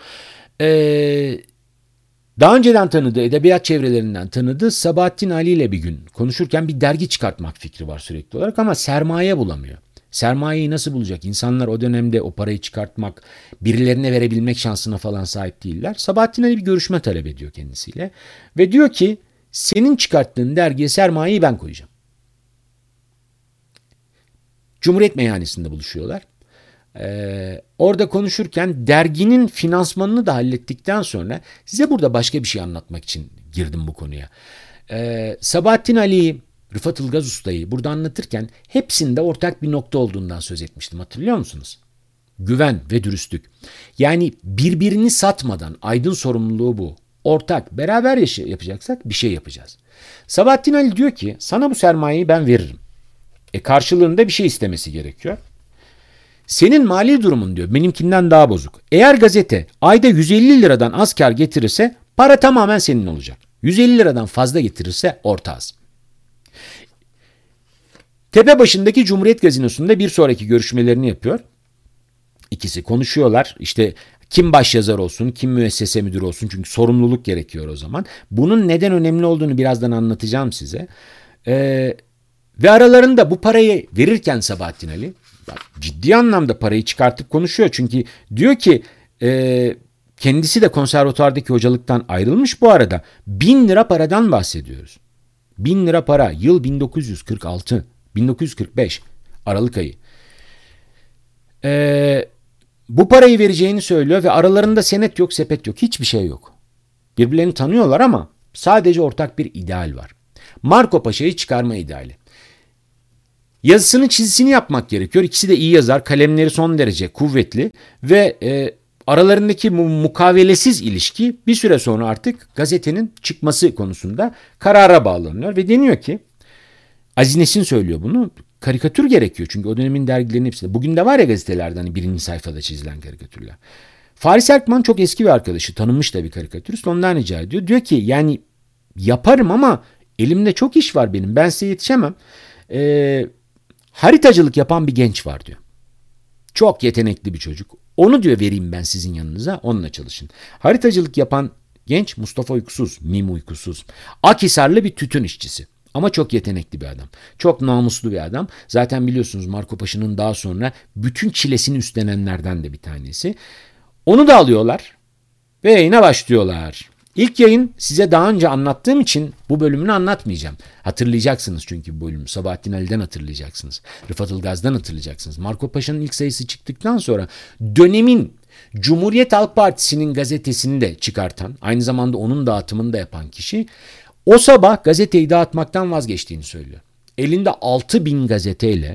Daha önceden tanıdığı, edebiyat çevrelerinden tanıdığı Sabahattin Ali ile bir gün konuşurken bir dergi çıkartmak fikri var sürekli olarak ama sermaye bulamıyor. Sermayeyi nasıl bulacak? İnsanlar o dönemde o parayı çıkartmak, birilerine verebilmek şansına falan sahip değiller. Sabahattin Ali bir görüşme talep ediyor kendisiyle ve diyor ki senin çıkarttığın dergiye sermayeyi ben koyacağım. Cumhuriyet Meyhanesi'nde buluşuyorlar. Orada konuşurken derginin finansmanını da hallettikten sonra size burada başka bir şey anlatmak için girdim bu konuya. Sabahattin Ali'yi, Rıfat Ilgaz Usta'yı burada anlatırken hepsinde ortak bir nokta olduğundan söz etmiştim, hatırlıyor musunuz? Güven ve dürüstlük. Yani birbirini satmadan, aydın sorumluluğu bu. Ortak, beraber yapacaksak bir şey yapacağız. Sabahattin Ali diyor ki sana bu sermayeyi ben veririm. Karşılığında bir şey istemesi gerekiyor. Senin mali durumun diyor benimkinden daha bozuk. Eğer gazete ayda 150 liradan az kar getirirse para tamamen senin olacak. 150 liradan fazla getirirse ortağız. Tepebaşı'ndaki Cumhuriyet Gazinosu'nda bir sonraki görüşmelerini yapıyor. İkisi konuşuyorlar. İşte kim başyazar olsun, kim müessese müdürü olsun, çünkü sorumluluk gerekiyor o zaman. Bunun neden önemli olduğunu birazdan anlatacağım size. Ve aralarında bu parayı verirken Sabahattin Ali ciddi anlamda parayı çıkartıp konuşuyor. Çünkü diyor ki kendisi de konservatuardaki hocalıktan ayrılmış bu arada. 1000 lira paradan bahsediyoruz. 1000 lira para, yıl 1946, 1945 Aralık ayı. Bu parayı vereceğini söylüyor ve aralarında senet yok, sepet yok, hiçbir şey yok. Birbirlerini tanıyorlar ama sadece ortak bir ideal var. Marco Paşa'yı çıkarma ideali. Yazısını, çizisini yapmak gerekiyor. İkisi de iyi yazar, kalemleri son derece kuvvetli ve aralarındaki mukavelesiz ilişki bir süre sonra artık gazetenin çıkması konusunda karara bağlanıyor ve deniyor ki, Aziz Nesin söylüyor bunu, karikatür gerekiyor çünkü o dönemin dergilerinin hepsinde. Bugün de var ya gazetelerde hani birinci sayfada çizilen karikatürler. Faris Erkman çok eski bir arkadaşı, tanınmış da bir karikatürist, ondan rica ediyor. Diyor ki yani yaparım ama elimde çok iş var benim, ben size yetişemem. Haritacılık yapan bir genç var diyor. Çok yetenekli bir çocuk. Onu diyor vereyim ben sizin yanınıza, onunla çalışın. Haritacılık yapan genç Mustafa Uykusuz, Mim Uykusuz. Akhisarlı bir tütün işçisi. Ama çok yetenekli bir adam. Çok namuslu bir adam. Zaten biliyorsunuz Marco Paşa'nın daha sonra bütün çilesini üstlenenlerden de bir tanesi. Onu da alıyorlar ve yayına başlıyorlar. İlk yayın size daha önce anlattığım için bu bölümünü anlatmayacağım. Hatırlayacaksınız çünkü bu bölümü. Sabahattin Ali'den hatırlayacaksınız. Rıfat Ilgaz'dan hatırlayacaksınız. Marco Paşa'nın ilk sayısı çıktıktan sonra dönemin Cumhuriyet Halk Partisi'nin gazetesini de çıkartan, aynı zamanda onun dağıtımını da yapan kişi o sabah gazeteyi dağıtmaktan vazgeçtiğini söylüyor. Elinde 6000 gazeteyle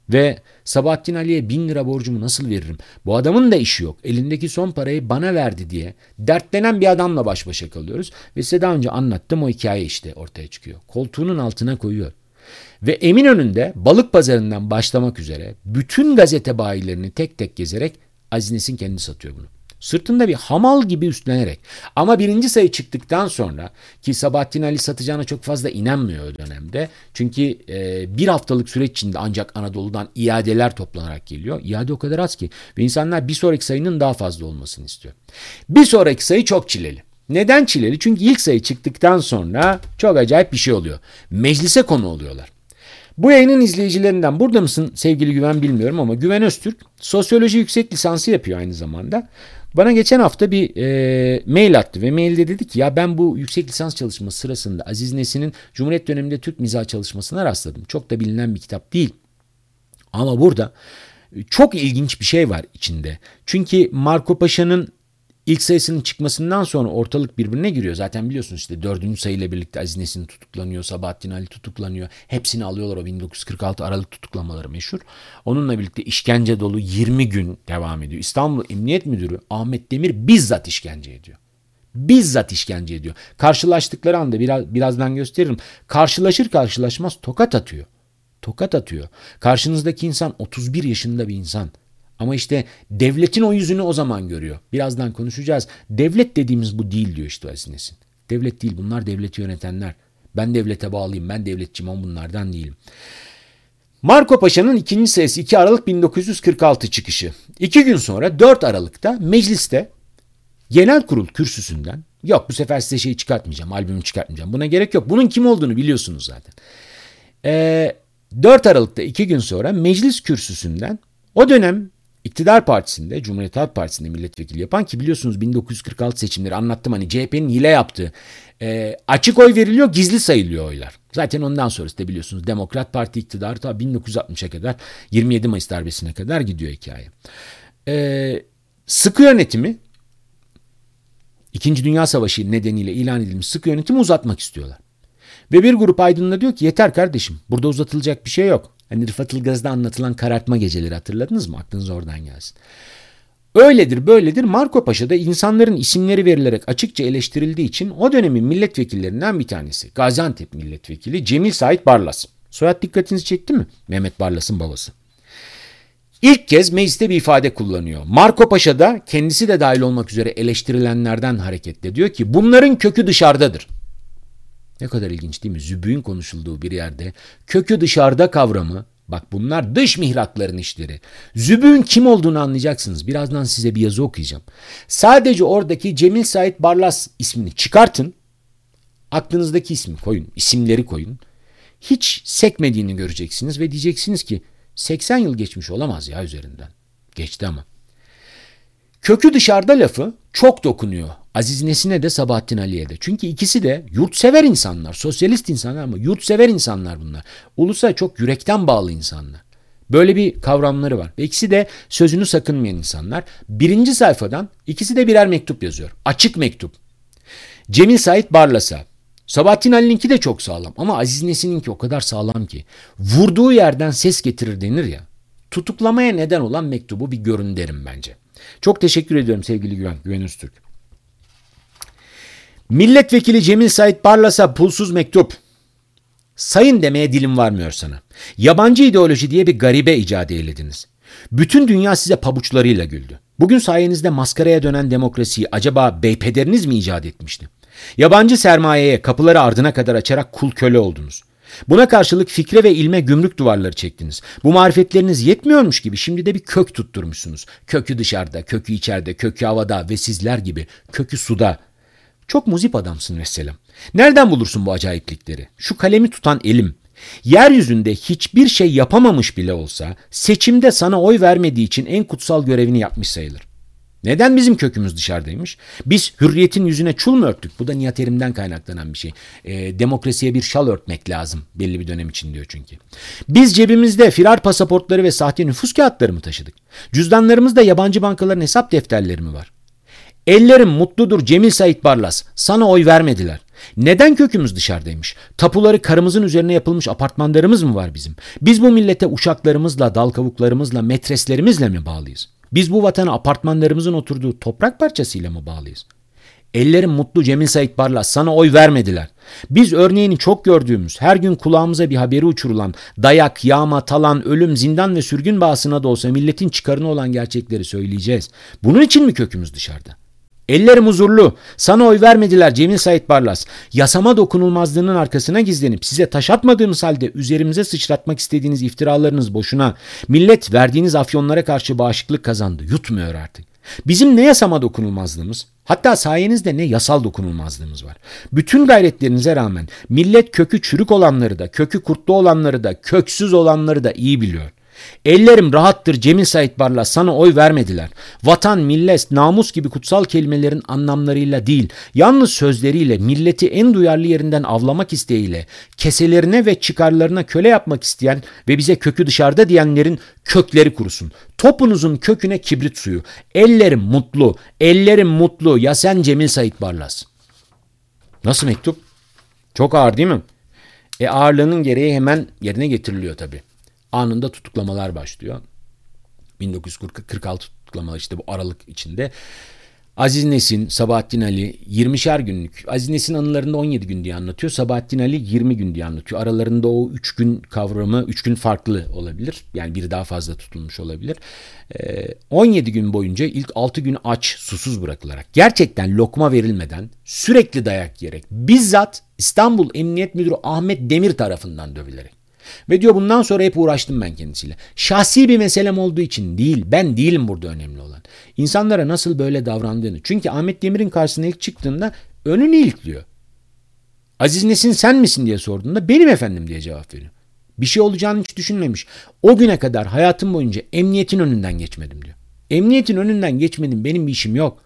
Ve Sabahattin Ali'ye 1000 lira borcumu nasıl veririm? Bu adamın da işi yok. Elindeki son parayı bana verdi diye dertlenen bir adamla baş başa kalıyoruz. Ve size daha önce anlattığım o hikaye işte ortaya çıkıyor. Koltuğunun altına koyuyor. Ve Eminönü'nde balık pazarından başlamak üzere bütün gazete bayilerini tek tek gezerek Aziz Nesin kendi satıyor bunu. Sırtında bir hamal gibi üstlenerek. Ama birinci sayı çıktıktan sonra ki Sabahattin Ali satacağına çok fazla inanmıyor o dönemde. Çünkü bir haftalık süreç içinde ancak Anadolu'dan iadeler toplanarak geliyor. İade o kadar az ki ve insanlar bir sonraki sayının daha fazla olmasını istiyor. Bir sonraki sayı çok çileli. Neden çileli? Çünkü ilk sayı çıktıktan sonra çok acayip bir şey oluyor. Meclise konu oluyorlar. Bu yayının izleyicilerinden burada mısın sevgili Güven bilmiyorum ama Güven Öztürk sosyoloji yüksek lisansı yapıyor aynı zamanda. Bana geçen hafta bir mail attı ve mailde dedi ki ya ben bu yüksek lisans çalışması sırasında Aziz Nesin'in Cumhuriyet döneminde Türk mizah çalışmasına rastladım. Çok da bilinen bir kitap değil. Ama burada çok ilginç bir şey var içinde. Çünkü Marco Paşa'nın İlk sayısının çıkmasından sonra ortalık birbirine giriyor. Zaten biliyorsunuz işte 4. sayıyla birlikte Aziz Nesin tutuklanıyor, Sabahattin Ali tutuklanıyor. Hepsini alıyorlar, o 1946 Aralık tutuklamaları meşhur. Onunla birlikte işkence dolu 20 gün devam ediyor. İstanbul Emniyet Müdürü Ahmet Demir bizzat işkence ediyor. Bizzat işkence ediyor. Karşılaştıkları anda birazdan gösteririm. Karşılaşır karşılaşmaz tokat atıyor. Tokat atıyor. Karşınızdaki insan 31 yaşında bir insan. Ama işte devletin o yüzünü o zaman görüyor. Birazdan konuşacağız. Devlet dediğimiz bu değil diyor işte Aziz Nesin. Devlet değil, bunlar devleti yönetenler. Ben devlete bağlıyım, ben devletçiyim ama bunlardan değilim. Marco Paşa'nın ikinci sayısı 2 Aralık 1946 çıkışı. 2 gün sonra 4 Aralık'ta mecliste genel kurul kürsüsünden, yok bu sefer size şeyi çıkartmayacağım, albümü çıkartmayacağım. Buna gerek yok. Bunun kim olduğunu biliyorsunuz zaten. 4 Aralık'ta 2 gün sonra meclis kürsüsünden o dönem İktidar Partisi'nde, Cumhuriyet Halk Partisi'nde milletvekili yapan ki biliyorsunuz 1946 seçimleri anlattım hani CHP'nin hile yaptığı açık oy veriliyor, gizli sayılıyor oylar. Zaten ondan sonrası da biliyorsunuz Demokrat Parti iktidarı ta 1960'a kadar 27 Mayıs darbesine kadar gidiyor hikaye. Sıkı yönetimi İkinci Dünya Savaşı nedeniyle ilan edilmiş sıkı yönetimi uzatmak istiyorlar. Ve bir grup aydınla diyor ki yeter kardeşim burada uzatılacak bir şey yok. Hani Rıfat Ilgaz'da anlatılan karartma geceleri hatırladınız mı? Aklınız oradan gelsin. Öyledir böyledir. Marco Paşa'da insanların isimleri verilerek açıkça eleştirildiği için o dönemin milletvekillerinden bir tanesi. Gaziantep milletvekili Cemil Sait Barlas. Soyad dikkatinizi çekti mi? Mehmet Barlas'ın babası. İlk kez mecliste bir ifade kullanıyor. Marco Paşa da kendisi de dahil olmak üzere eleştirilenlerden hareketle diyor ki bunların kökü dışarıdadır. Ne kadar ilginç değil mi? Zübüğün konuşulduğu bir yerde kökü dışarıda kavramı, bak bunlar dış mihrakların işleri. Zübüğün kim olduğunu anlayacaksınız. Birazdan size bir yazı okuyacağım. Sadece oradaki Cemil Sait Barlas ismini çıkartın. Aklınızdaki ismi koyun, isimleri koyun. Hiç sekmediğini göreceksiniz ve diyeceksiniz ki 80 yıl geçmiş olamaz ya üzerinden. Geçti ama. Kökü dışarıda lafı çok dokunuyor. Aziz Nesin'e de Sabahattin Ali'ye de. Çünkü ikisi de yurtsever insanlar, sosyalist insanlar ama yurtsever insanlar bunlar. Ulusa çok yürekten bağlı insanlar. Böyle bir kavramları var. Ve ikisi de sözünü sakınmayan insanlar. Birinci sayfadan ikisi de birer mektup yazıyor. Açık mektup. Cemil Sait Barlas'a. Sabahattin Ali'ninki de çok sağlam ama Aziz Nesin'inki o kadar sağlam ki. Vurduğu yerden ses getirir denir ya. Tutuklamaya neden olan mektubu bir görün derim bence. Çok teşekkür ediyorum sevgili Güven Öztürk. Milletvekili Cemil Sait Barlas'a pulsuz mektup. Sayın demeye dilim varmıyor sana. Yabancı ideoloji diye bir garibe icat eylediniz. Bütün dünya size pabuçlarıyla güldü. Bugün sayenizde maskaraya dönen demokrasiyi acaba beypederiniz mi icat etmişti? Yabancı sermayeye kapıları ardına kadar açarak kul köle oldunuz. Buna karşılık fikre ve ilme gümrük duvarları çektiniz. Bu marifetleriniz yetmiyormuş gibi şimdi de bir kök tutturmuşsunuz. Kökü dışarıda, kökü içeride, kökü havada ve sizler gibi kökü suda. Çok muzip adamsın vesselam. Nereden bulursun bu acayiplikleri? Şu kalemi tutan elim. Yeryüzünde hiçbir şey yapamamış bile olsa seçimde sana oy vermediği için en kutsal görevini yapmış sayılır. Neden bizim kökümüz dışarıdaymış? Biz hürriyetin yüzüne çul mu örttük? Bu da Nihat Erim'den kaynaklanan bir şey. Demokrasiye bir şal örtmek lazım belli bir dönem için diyor çünkü. Biz cebimizde firar pasaportları ve sahte nüfus kağıtları mı taşıdık? Cüzdanlarımızda yabancı bankaların hesap defterleri mi var? Ellerim mutludur Cemil Sait Barlas. Sana oy vermediler. Neden kökümüz dışarıdaymış? Tapuları karımızın üzerine yapılmış apartmanlarımız mı var bizim? Biz bu millete uşaklarımızla, dal kavuklarımızla, metreslerimizle mi bağlıyız? Biz bu vatana apartmanlarımızın oturduğu toprak parçasıyla mı bağlıyız? Ellerim mutlu Cemil Sait Barlas, sana oy vermediler. Biz örneğini çok gördüğümüz, her gün kulağımıza bir haberi uçurulan, dayak, yağma, talan, ölüm, zindan ve sürgün bahasına da olsa milletin çıkarına olan gerçekleri söyleyeceğiz. Bunun için mi kökümüz dışarıda? Ellerim huzurlu. Sana oy vermediler Cemil Sait Barlas. Yasama dokunulmazlığının arkasına gizlenip size taş atmadığımız halde üzerimize sıçratmak istediğiniz iftiralarınız boşuna. Millet verdiğiniz afyonlara karşı bağışıklık kazandı. Yutmuyor artık. Bizim ne yasama dokunulmazlığımız, hatta sayenizde ne yasal dokunulmazlığımız var. Bütün gayretlerinize rağmen millet kökü çürük olanları da, kökü kurtlu olanları da, köksüz olanları da iyi biliyor. Ellerim rahattır Cemil Sait Barlas, sana oy vermediler. Vatan, millet, namus gibi kutsal kelimelerin anlamlarıyla değil, yalnız sözleriyle, milleti en duyarlı yerinden avlamak isteğiyle, keselerine ve çıkarlarına köle yapmak isteyen ve bize kökü dışarıda diyenlerin kökleri kurusun. Topunuzun köküne kibrit suyu. Ellerim mutlu, ellerim mutlu ya sen Cemil Sait Barlas. Nasıl mektup? Çok ağır değil mi? Ağırlığının gereği hemen yerine getiriliyor tabii. Anında tutuklamalar başlıyor. 1946 tutuklamalar işte bu aralık içinde. Aziz Nesin, Sabahattin Ali 20'şer günlük. Aziz Nesin anılarında 17 gün diye anlatıyor. Sabahattin Ali 20 gün diye anlatıyor. Aralarında o 3 gün kavramı 3 gün farklı olabilir. Yani biri daha fazla tutulmuş olabilir. 17 gün boyunca ilk 6 gün aç, susuz bırakılarak, gerçekten lokma verilmeden, sürekli dayak yiyerek, bizzat İstanbul Emniyet Müdürü Ahmet Demir tarafından dövülerek. Ve diyor bundan sonra hep uğraştım ben kendisiyle. Şahsi bir meselem olduğu için değil, ben değilim burada önemli olan. İnsanlara nasıl böyle davrandığını. Çünkü Ahmet Demir'in karşısına ilk çıktığında önünü ilkliyor. Aziz Nesin sen misin diye sorduğunda benim efendim diye cevap veriyor. Bir şey olacağını hiç düşünmemiş. O güne kadar hayatım boyunca emniyetin önünden geçmedim diyor. Emniyetin önünden geçmedim, benim bir işim yok.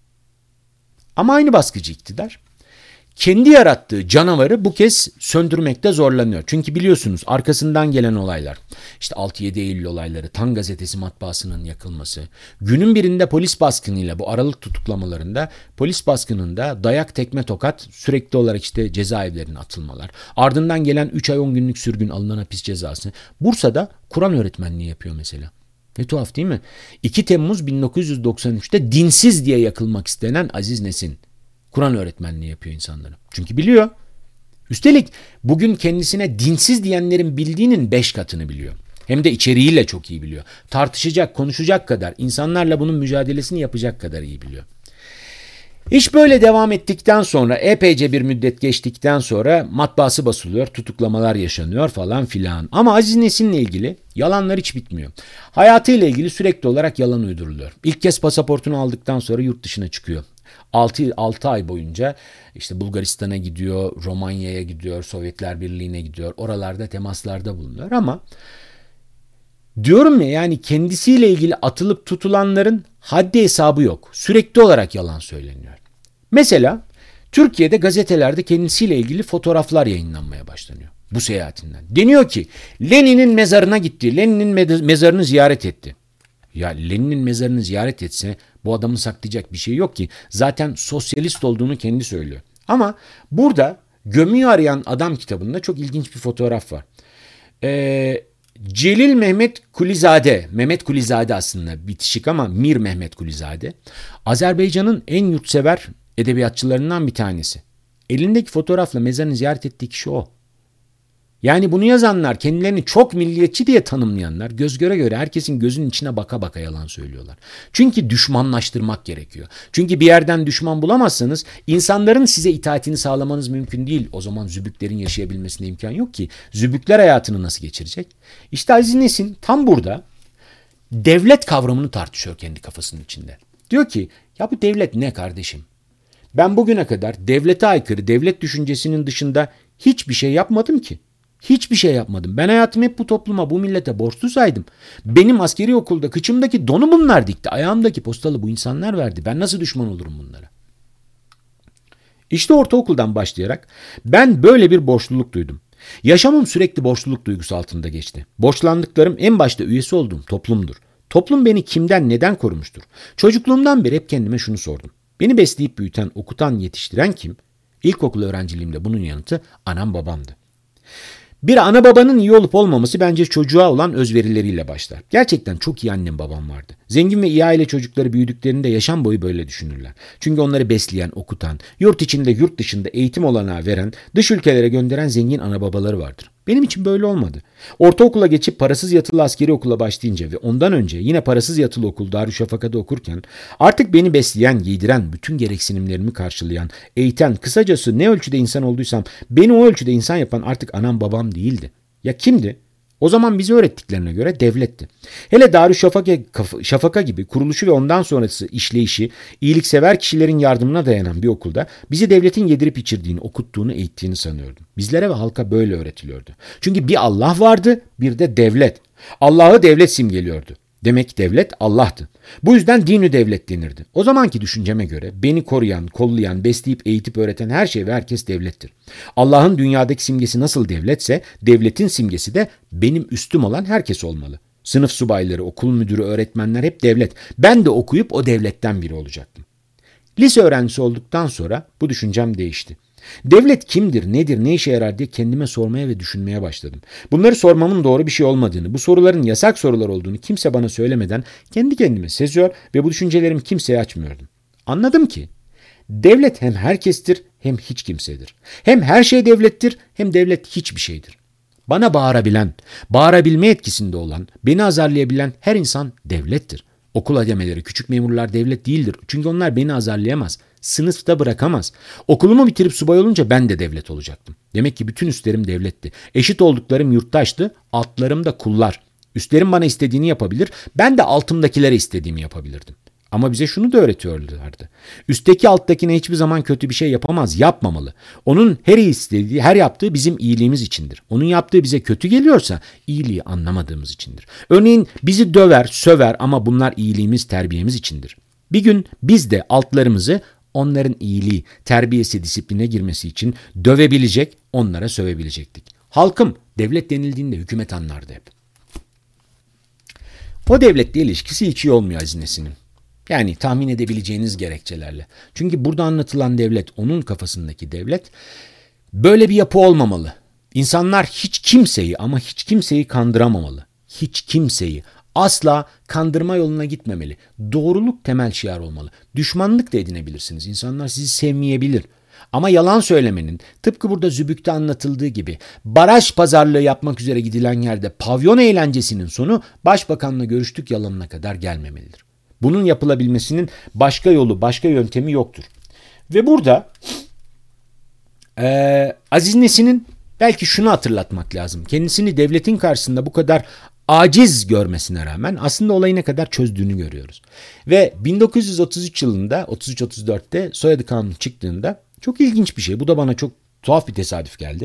Ama aynı baskıcı iktidar kendi yarattığı canavarı bu kez söndürmekte zorlanıyor. Çünkü biliyorsunuz arkasından gelen olaylar, işte 6-7 Eylül olayları, Tan gazetesi matbaasının yakılması, günün birinde polis baskınıyla, bu Aralık tutuklamalarında polis baskınında dayak, tekme, tokat, sürekli olarak işte cezaevlerine atılmalar, ardından gelen 3 ay 10 günlük sürgün, alınan hapis cezası. Bursa'da Kur'an öğretmenliği yapıyor mesela. Ne tuhaf değil mi? 2 Temmuz 1993'te dinsiz diye yakılmak istenen Aziz Nesin Kur'an öğretmenliği yapıyor insanlara. Çünkü biliyor. Üstelik bugün kendisine dinsiz diyenlerin bildiğinin 5 katını biliyor. Hem de içeriğiyle çok iyi biliyor. Tartışacak, konuşacak kadar, insanlarla bunun mücadelesini yapacak kadar iyi biliyor. İş böyle devam ettikten sonra, epeyce bir müddet geçtikten sonra matbaası basılıyor, tutuklamalar yaşanıyor falan filan. Ama Aziz Nesin'le ilgili yalanlar hiç bitmiyor. Hayatıyla ilgili sürekli olarak yalan uyduruluyor. İlk kez pasaportunu aldıktan sonra yurt dışına çıkıyor. 6 ay boyunca işte Bulgaristan'a gidiyor, Romanya'ya gidiyor, Sovyetler Birliği'ne gidiyor. Oralarda temaslarda bulunuyor ama diyorum ya, yani kendisiyle ilgili atılıp tutulanların haddi hesabı yok. Sürekli olarak yalan söyleniyor. Mesela Türkiye'de gazetelerde kendisiyle ilgili fotoğraflar yayınlanmaya başlanıyor bu seyahatinden. Deniyor ki Lenin'in mezarına gitti, Lenin'in mezarını ziyaret etti. Ya Lenin'in mezarını ziyaret etse bu adamın saklayacak bir şey yok ki. Zaten sosyalist olduğunu kendi söylüyor. Ama burada Gömüyü Arayan Adam kitabında çok ilginç bir fotoğraf var. Celil Mehmet Kulizade, Mehmet Kulizade aslında bitişik ama Mir Mehmet Kulizade, Azerbaycan'ın en yurtsever edebiyatçılarından bir tanesi. Elindeki fotoğrafla mezarını ziyaret ettiği kişi o. Yani bunu yazanlar, kendilerini çok milliyetçi diye tanımlayanlar, göz göre göre herkesin gözünün içine baka baka yalan söylüyorlar. Çünkü düşmanlaştırmak gerekiyor. Çünkü bir yerden düşman bulamazsanız insanların size itaatini sağlamanız mümkün değil. O zaman zübüklerin yaşayabilmesine imkan yok ki. Zübükler hayatını nasıl geçirecek? İşte Aziz Nesin tam burada devlet kavramını tartışıyor kendi kafasının içinde. Diyor ki ya bu devlet ne kardeşim? Ben bugüne kadar devlete aykırı, devlet düşüncesinin dışında hiçbir şey yapmadım ki. Hiçbir şey yapmadım. Ben hayatımı hep bu topluma, bu millete borçlu saydım. Benim askeri okulda kıçımdaki donu bunlar dikti. Ayağımdaki postalı bu insanlar verdi. Ben nasıl düşman olurum bunlara? İşte ortaokuldan başlayarak ben böyle bir borçluluk duydum. Yaşamım sürekli borçluluk duygusu altında geçti. Borçlandıklarım en başta üyesi olduğum toplumdur. Toplum beni kimden, neden korumuştur? Çocukluğumdan beri hep kendime şunu sordum. Beni besleyip büyüten, okutan, yetiştiren kim? İlkokul öğrenciliğimde bunun yanıtı anam babamdı. Bir ana babanın iyi olup olmaması bence çocuğa olan özverileriyle başlar. Gerçekten çok iyi annem babam vardı. Zengin ve iyi aile çocukları büyüdüklerinde yaşam boyu böyle düşünürler. Çünkü onları besleyen, okutan, yurt içinde yurt dışında eğitim olanağı veren, dış ülkelere gönderen zengin ana babaları vardır. Benim için böyle olmadı. Ortaokula geçip parasız yatılı askeri okula başlayınca ve ondan önce yine parasız yatılı okul Darüşşafaka'da okurken artık beni besleyen, giydiren, bütün gereksinimlerimi karşılayan, eğiten, kısacası ne ölçüde insan olduysam beni o ölçüde insan yapan artık anam babam değildi. Ya kimdi? O zaman bize öğrettiklerine göre devletti. Hele Darüşşafaka gibi kuruluşu ve ondan sonrası işleyişi iyiliksever kişilerin yardımına dayanan bir okulda bizi devletin yedirip içirdiğini, okuttuğunu, eğittiğini sanıyordum. Bizlere ve halka böyle öğretiliyordu. Çünkü bir Allah vardı, bir de devlet. Allah'ı devlet simgeliyordu. Demek devlet Allah'tı. Bu yüzden dinü devlet denirdi. O zamanki düşünceme göre beni koruyan, kollayan, besleyip eğitip öğreten her şey ve herkes devlettir. Allah'ın dünyadaki simgesi nasıl devletse, devletin simgesi de benim üstüm olan herkes olmalı. Sınıf subayları, okul müdürü, öğretmenler hep devlet. Ben de okuyup o devletten biri olacaktım. Lise öğrencisi olduktan sonra bu düşüncem değişti. Devlet kimdir, nedir, ne işe yarar diye kendime sormaya ve düşünmeye başladım. Bunları sormamın doğru bir şey olmadığını, bu soruların yasak sorular olduğunu kimse bana söylemeden kendi kendime seziyor ve bu düşüncelerimi kimseye açmıyordum. Anladım ki devlet hem herkestir hem hiç kimsedir. Hem her şey devlettir hem devlet hiçbir şeydir. Bana bağırabilen, bağırabilme etkisinde olan, beni azarlayabilen her insan devlettir. Okul hademeleri, küçük memurlar devlet değildir. Çünkü onlar beni azarlayamaz. Sınıfta bırakamaz. Okulumu bitirip subay olunca ben de devlet olacaktım. Demek ki bütün üstlerim devletti. Eşit olduklarım yurttaştı, altlarım da kullar. Üstlerim bana istediğini yapabilir, ben de altımdakilere istediğimi yapabilirdim. Ama bize şunu da öğretiyorlardı. Üstteki alttakine hiçbir zaman kötü bir şey yapamaz, yapmamalı. Onun her yaptığı bizim iyiliğimiz içindir. Onun yaptığı bize kötü geliyorsa iyiliği anlamadığımız içindir. Örneğin bizi döver, söver ama bunlar iyiliğimiz, terbiyemiz içindir. Bir gün biz de altlarımızı onların iyiliği, terbiyesi, disipline girmesi için dövebilecek, onlara sövebilecektik. Halkım devlet denildiğinde hükümet anlardı hep. O devletle ilişkisi hiç iyi olmuyor hazinesinin. Yani tahmin edebileceğiniz gerekçelerle. Çünkü burada anlatılan devlet, onun kafasındaki devlet böyle bir yapı olmamalı. İnsanlar hiç kimseyi ama hiç kimseyi kandıramamalı. Hiç kimseyi asla kandırma yoluna gitmemeli. Doğruluk temel şiar olmalı. Düşmanlık da edinebilirsiniz. İnsanlar sizi sevmeyebilir. Ama yalan söylemenin, tıpkı burada Zübük'te anlatıldığı gibi baraj pazarlığı yapmak üzere gidilen yerde pavyon eğlencesinin sonu başbakanla görüştük yalanına kadar gelmemelidir. Bunun yapılabilmesinin başka yolu, başka yöntemi yoktur. Ve burada Aziz Nesin'in belki şunu hatırlatmak lazım. Kendisini devletin karşısında bu kadar aciz görmesine rağmen aslında olayı ne kadar çözdüğünü görüyoruz. Ve 1933 yılında, 33-34'te soyadı kanunu çıktığında çok ilginç bir şey. Bu da bana çok tuhaf bir tesadüf geldi.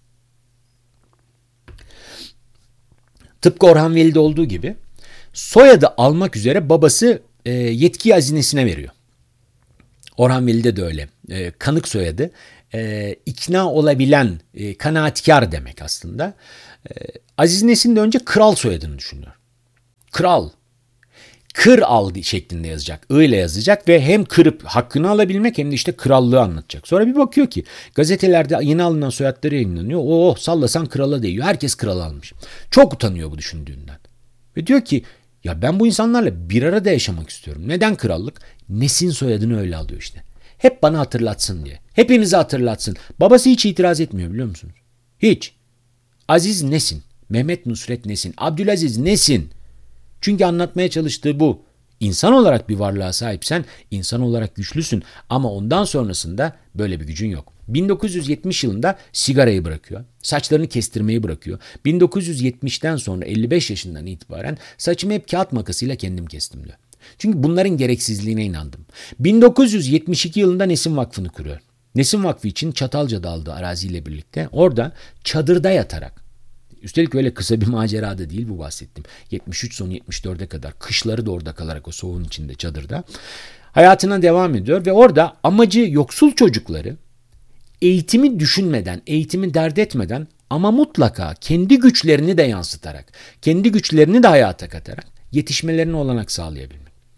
Tıpkı Orhan Veli'de olduğu gibi soyadı almak üzere babası yetkiyi hazinesine veriyor. Orhan Veli'de de öyle. Kanık soyadı. İkna olabilen, kanaatkar demek aslında. Aziz Nesin de önce kral soyadını düşünüyor. Kral. Kır al şeklinde yazacak. I ile yazacak ve hem kırıp hakkını alabilmek hem de işte krallığı anlatacak. Sonra bir bakıyor ki gazetelerde yeni alınan soyadları yayınlanıyor. Oh sallasan krala değiyor. Herkes kral almış. Çok utanıyor bu düşündüğünden. Ve diyor ki ya ben bu insanlarla bir arada yaşamak istiyorum. Neden krallık? Nesin soyadını öyle alıyor işte. Hep bana hatırlatsın diye. Hepimizi hatırlatsın. Babası hiç itiraz etmiyor biliyor musunuz? Hiç. Aziz Nesin. Mehmet Nusret Nesin. Abdülaziz Nesin. Çünkü anlatmaya çalıştığı bu. İnsan olarak bir varlığa sahipsen, insan olarak güçlüsün ama ondan sonrasında böyle bir gücün yok. 1970 yılında sigarayı bırakıyor. Saçlarını kestirmeyi bırakıyor. 1970'ten sonra 55 yaşından itibaren saçımı hep kağıt makasıyla kendim kestim diyor. Çünkü bunların gereksizliğine inandım. 1972 yılında Nesin Vakfı'nı kuruyor. Nesin Vakfı için Çatalca'da aldığı araziyle birlikte orada çadırda yatarak, üstelik öyle kısa bir macera da değil bu bahsettim. 73 sonu 74'e kadar kışları da orada kalarak o soğuğun içinde çadırda hayatına devam ediyor ve orada amacı yoksul çocukları eğitimi düşünmeden, eğitimi dert etmeden ama mutlaka kendi güçlerini de yansıtarak, kendi güçlerini de hayata katarak yetişmelerine olanak sağlayabilmek.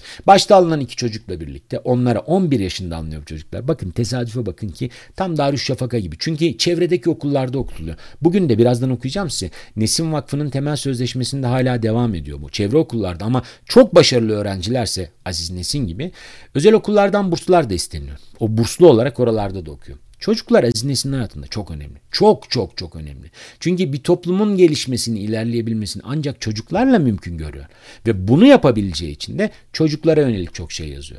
Başta alınan 2 çocukla birlikte onlara 11 yaşında alınıyor bu çocuklar. Bakın tesadüfe bakın ki tam Darüşşafaka gibi. Çünkü çevredeki okullarda okutuluyor. Bugün de birazdan okuyacağım size. Nesin Vakfı'nın temel sözleşmesinde hala devam ediyor bu. Çevre okullarda ama çok başarılı öğrencilerse Aziz Nesin gibi özel okullardan burslar da isteniyor. O burslu olarak oralarda da okuyor. Çocuklar Aziz Nesin'in hayatında çok önemli. Çok çok çok önemli. Çünkü bir toplumun gelişmesini, ilerleyebilmesini ancak çocuklarla mümkün görüyor. Ve bunu yapabileceği için de çocuklara yönelik çok şey yazıyor.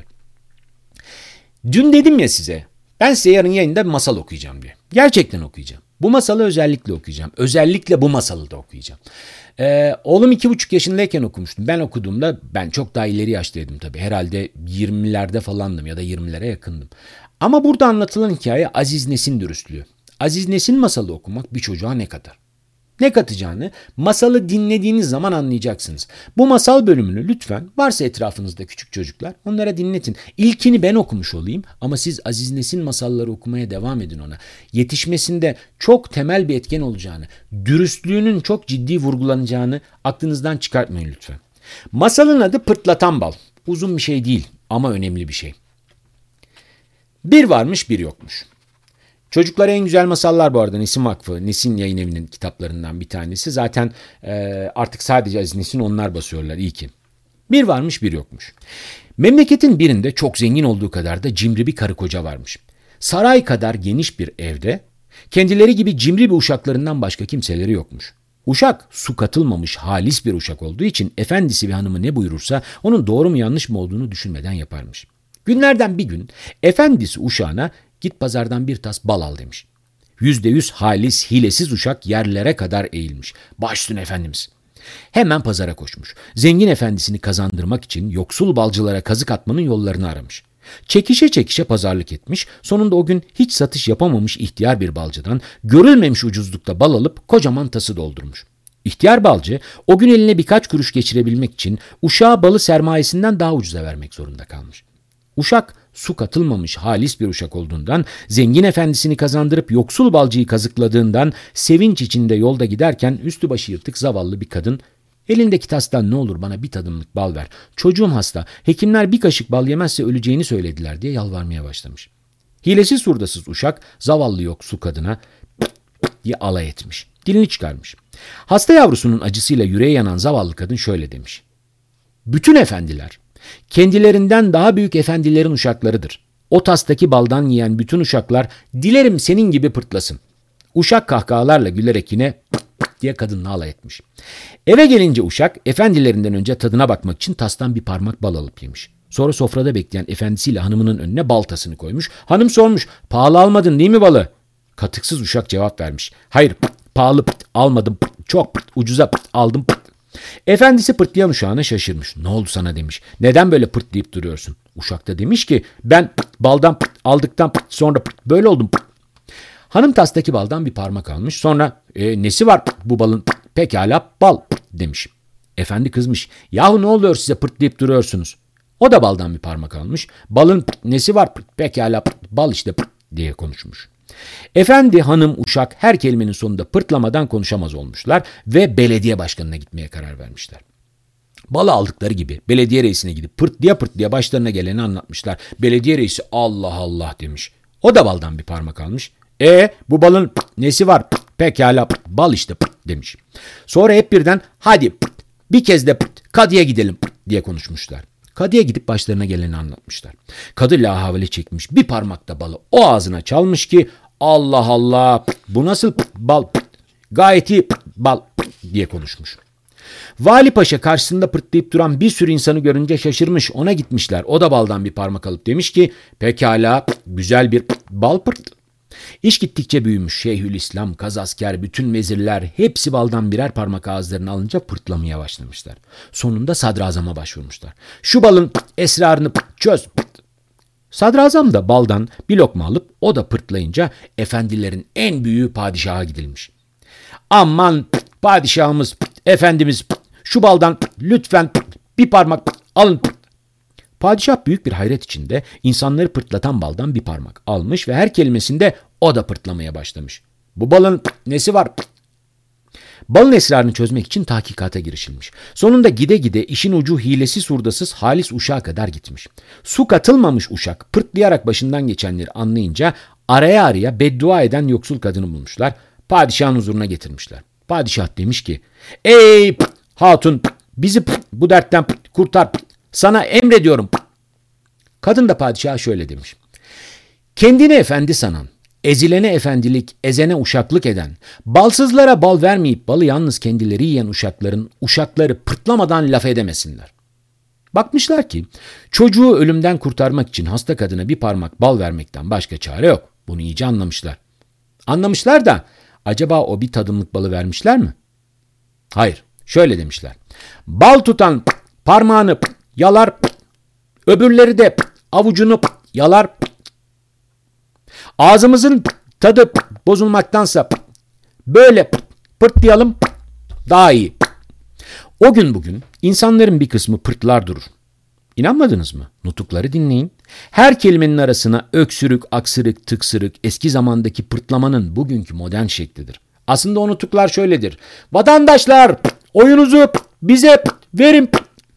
Dün dedim ya size, ben size yarın yayında bir masal okuyacağım diye. Gerçekten okuyacağım. Bu masalı özellikle okuyacağım. Özellikle bu masalı da okuyacağım. Oğlum 2,5 yaşındayken okumuştum. Ben okuduğumda ben çok daha ileri yaştaydım tabii. Herhalde 20'lerde falandım ya da 20'lere yakındım. Ama burada anlatılan hikaye Aziz Nesin dürüstlüğü. Aziz Nesin masalı okumak bir çocuğa ne kadar? Ne katacağını masalı dinlediğiniz zaman anlayacaksınız. Bu masal bölümünü lütfen varsa etrafınızda küçük çocuklar onlara dinletin. İlkini ben okumuş olayım ama siz Aziz Nesin masalları okumaya devam edin ona. Yetişmesinde çok temel bir etken olacağını, dürüstlüğünün çok ciddi vurgulanacağını aklınızdan çıkartmayın lütfen. Masalın adı Pırtlatan Bal. Uzun bir şey değil ama önemli bir şey. Bir varmış bir yokmuş. Çocuklara en güzel masallar bu arada Nesin Vakfı, Nesin Yayın Evi'nin kitaplarından bir tanesi. Zaten artık sadece Aziz Nesin onlar basıyorlar iyi ki. Bir varmış bir yokmuş. Memleketin birinde çok zengin olduğu kadar da cimri bir karı koca varmış. Saray kadar geniş bir evde kendileri gibi cimri bir uşaklarından başka kimseleri yokmuş. Uşak su katılmamış halis bir uşak olduğu için efendisi ve hanımı ne buyurursa onun doğru mu yanlış mı olduğunu düşünmeden yaparmış. Günlerden bir gün efendisi uşağına git pazardan bir tas bal al demiş. %100 halis, hilesiz uşak yerlere kadar eğilmiş. Baş üstüne efendimiz. Hemen pazara koşmuş. Zengin efendisini kazandırmak için yoksul balcılara kazık atmanın yollarını aramış. Çekişe çekişe pazarlık etmiş. Sonunda o gün hiç satış yapamamış ihtiyar bir balcıdan görülmemiş ucuzlukta bal alıp kocaman tası doldurmuş. İhtiyar balcı o gün eline birkaç kuruş geçirebilmek için uşağa balı sermayesinden daha ucuza vermek zorunda kalmış. Uşak su katılmamış halis bir uşak olduğundan, zengin efendisini kazandırıp yoksul balcıyı kazıkladığından sevinç içinde yolda giderken üstü başı yırtık zavallı bir kadın elindeki tastan ne olur bana bir tadımlık bal ver. Çocuğum hasta, hekimler bir kaşık bal yemezse öleceğini söylediler diye yalvarmaya başlamış. Hilesiz hurdasız uşak zavallı yoksul kadına pıt pıt diye alay etmiş. Dilini çıkarmış. Hasta yavrusunun acısıyla yüreği yanan zavallı kadın şöyle demiş. Bütün efendiler kendilerinden daha büyük efendilerin uşaklarıdır. O tastaki baldan yiyen bütün uşaklar dilerim senin gibi pırtlasın. Uşak kahkahalarla gülerek yine pıt pıt diye kadınla alay etmiş. Eve gelince uşak efendilerinden önce tadına bakmak için tastan bir parmak bal alıp yemiş. Sonra sofrada bekleyen efendisiyle hanımının önüne baltasını koymuş. Hanım sormuş, pahalı almadın değil mi balı? Katıksız uşak cevap vermiş. Hayır pıt, pahalı pıt, almadım pıt, çok pıt, ucuza pıt, aldım pıt. Efendisi pırtlayan uşağına şaşırmış. Ne oldu sana demiş. Neden böyle pırt deyip duruyorsun? Uşak da demiş ki ben pırt, baldan pırt, aldıktan pırt, sonra pırt, böyle oldum pırt. Hanım tastaki baldan bir parmak almış. Sonra nesi var pırt, bu balın pırt, pekala bal pırt demiş. Efendi kızmış. Yahu ne oluyor size pırt deyip duruyorsunuz? O da baldan bir parmak almış. Balın pırt, nesi var pırt, pekala pırt, bal işte pırt diye konuşmuş. Efendi, hanım, uşak her kelimenin sonunda pırtlamadan konuşamaz olmuşlar ve belediye başkanına gitmeye karar vermişler. Balı aldıkları gibi belediye reisine gidip pırt diye başlarına geleni anlatmışlar. Belediye reisi Allah Allah demiş. O da baldan bir parmak almış. Bu balın nesi var? Pekala bal işte demiş. Sonra hep birden hadi bir kez de kadıya gidelim diye konuşmuşlar. Kadıya gidip başlarına geleni anlatmışlar. Kadı lahavle çekmiş bir parmakta balı o ağzına çalmış ki Allah Allah bu nasıl bal gayet iyi bal diye konuşmuş. Vali Paşa karşısında pırtlayıp duran bir sürü insanı görünce şaşırmış, ona gitmişler. O da baldan bir parmak alıp demiş ki pekala güzel bir bal pırt. İş gittikçe büyümüş. Şeyhülislam, Kazasker, bütün vezirler hepsi baldan birer parmak ağızlarına alınca pırtlamaya başlamışlar. Sonunda sadrazama başvurmuşlar. Şu balın esrarını çöz. Sadrazam da baldan bir lokma alıp o da pırtlayınca efendilerin en büyüğü padişaha gidilmiş. Aman padişahımız, efendimiz şu baldan lütfen bir parmak alın. Padişah büyük bir hayret içinde insanları pırtlatan baldan bir parmak almış ve her kelimesinde o da pırtlamaya başlamış. Bu balın nesi var? Balın esrarını çözmek için tahkikata girişilmiş. Sonunda gide gide işin ucu hilesiz hurdasız Halis uşağa kadar gitmiş. Su katılmamış uşak pırtlayarak başından geçenleri anlayınca araya araya beddua eden yoksul kadını bulmuşlar. Padişahın huzuruna getirmişler. Padişah demiş ki, ey hatun, bizi bu dertten kurtar, sana emrediyorum. Kadın da padişaha şöyle demiş. Kendine efendi sanan, ezilene efendilik, ezene uşaklık eden, balsızlara bal vermeyip balı yalnız kendileri yiyen uşakları pırtlamadan laf edemesinler. Bakmışlar ki çocuğu ölümden kurtarmak için hasta kadına bir parmak bal vermekten başka çare yok. Bunu iyice anlamışlar. Anlamışlar da acaba o bir tadımlık balı vermişler mi? Hayır, şöyle demişler. Bal tutan parmağını yalar, öbürleri de avucunu yalar. Ağzımızın tadı bozulmaktansa böyle pırtlayalım daha iyi. O gün bugün insanların bir kısmı pırtlar durur. İnanmadınız mı? Nutukları dinleyin. Her kelimenin arasına öksürük, aksırık, tıksırık eski zamandaki pırtlamanın bugünkü modern şeklidir. Aslında o nutuklar şöyledir. Vatandaşlar oyunuzu bize verin.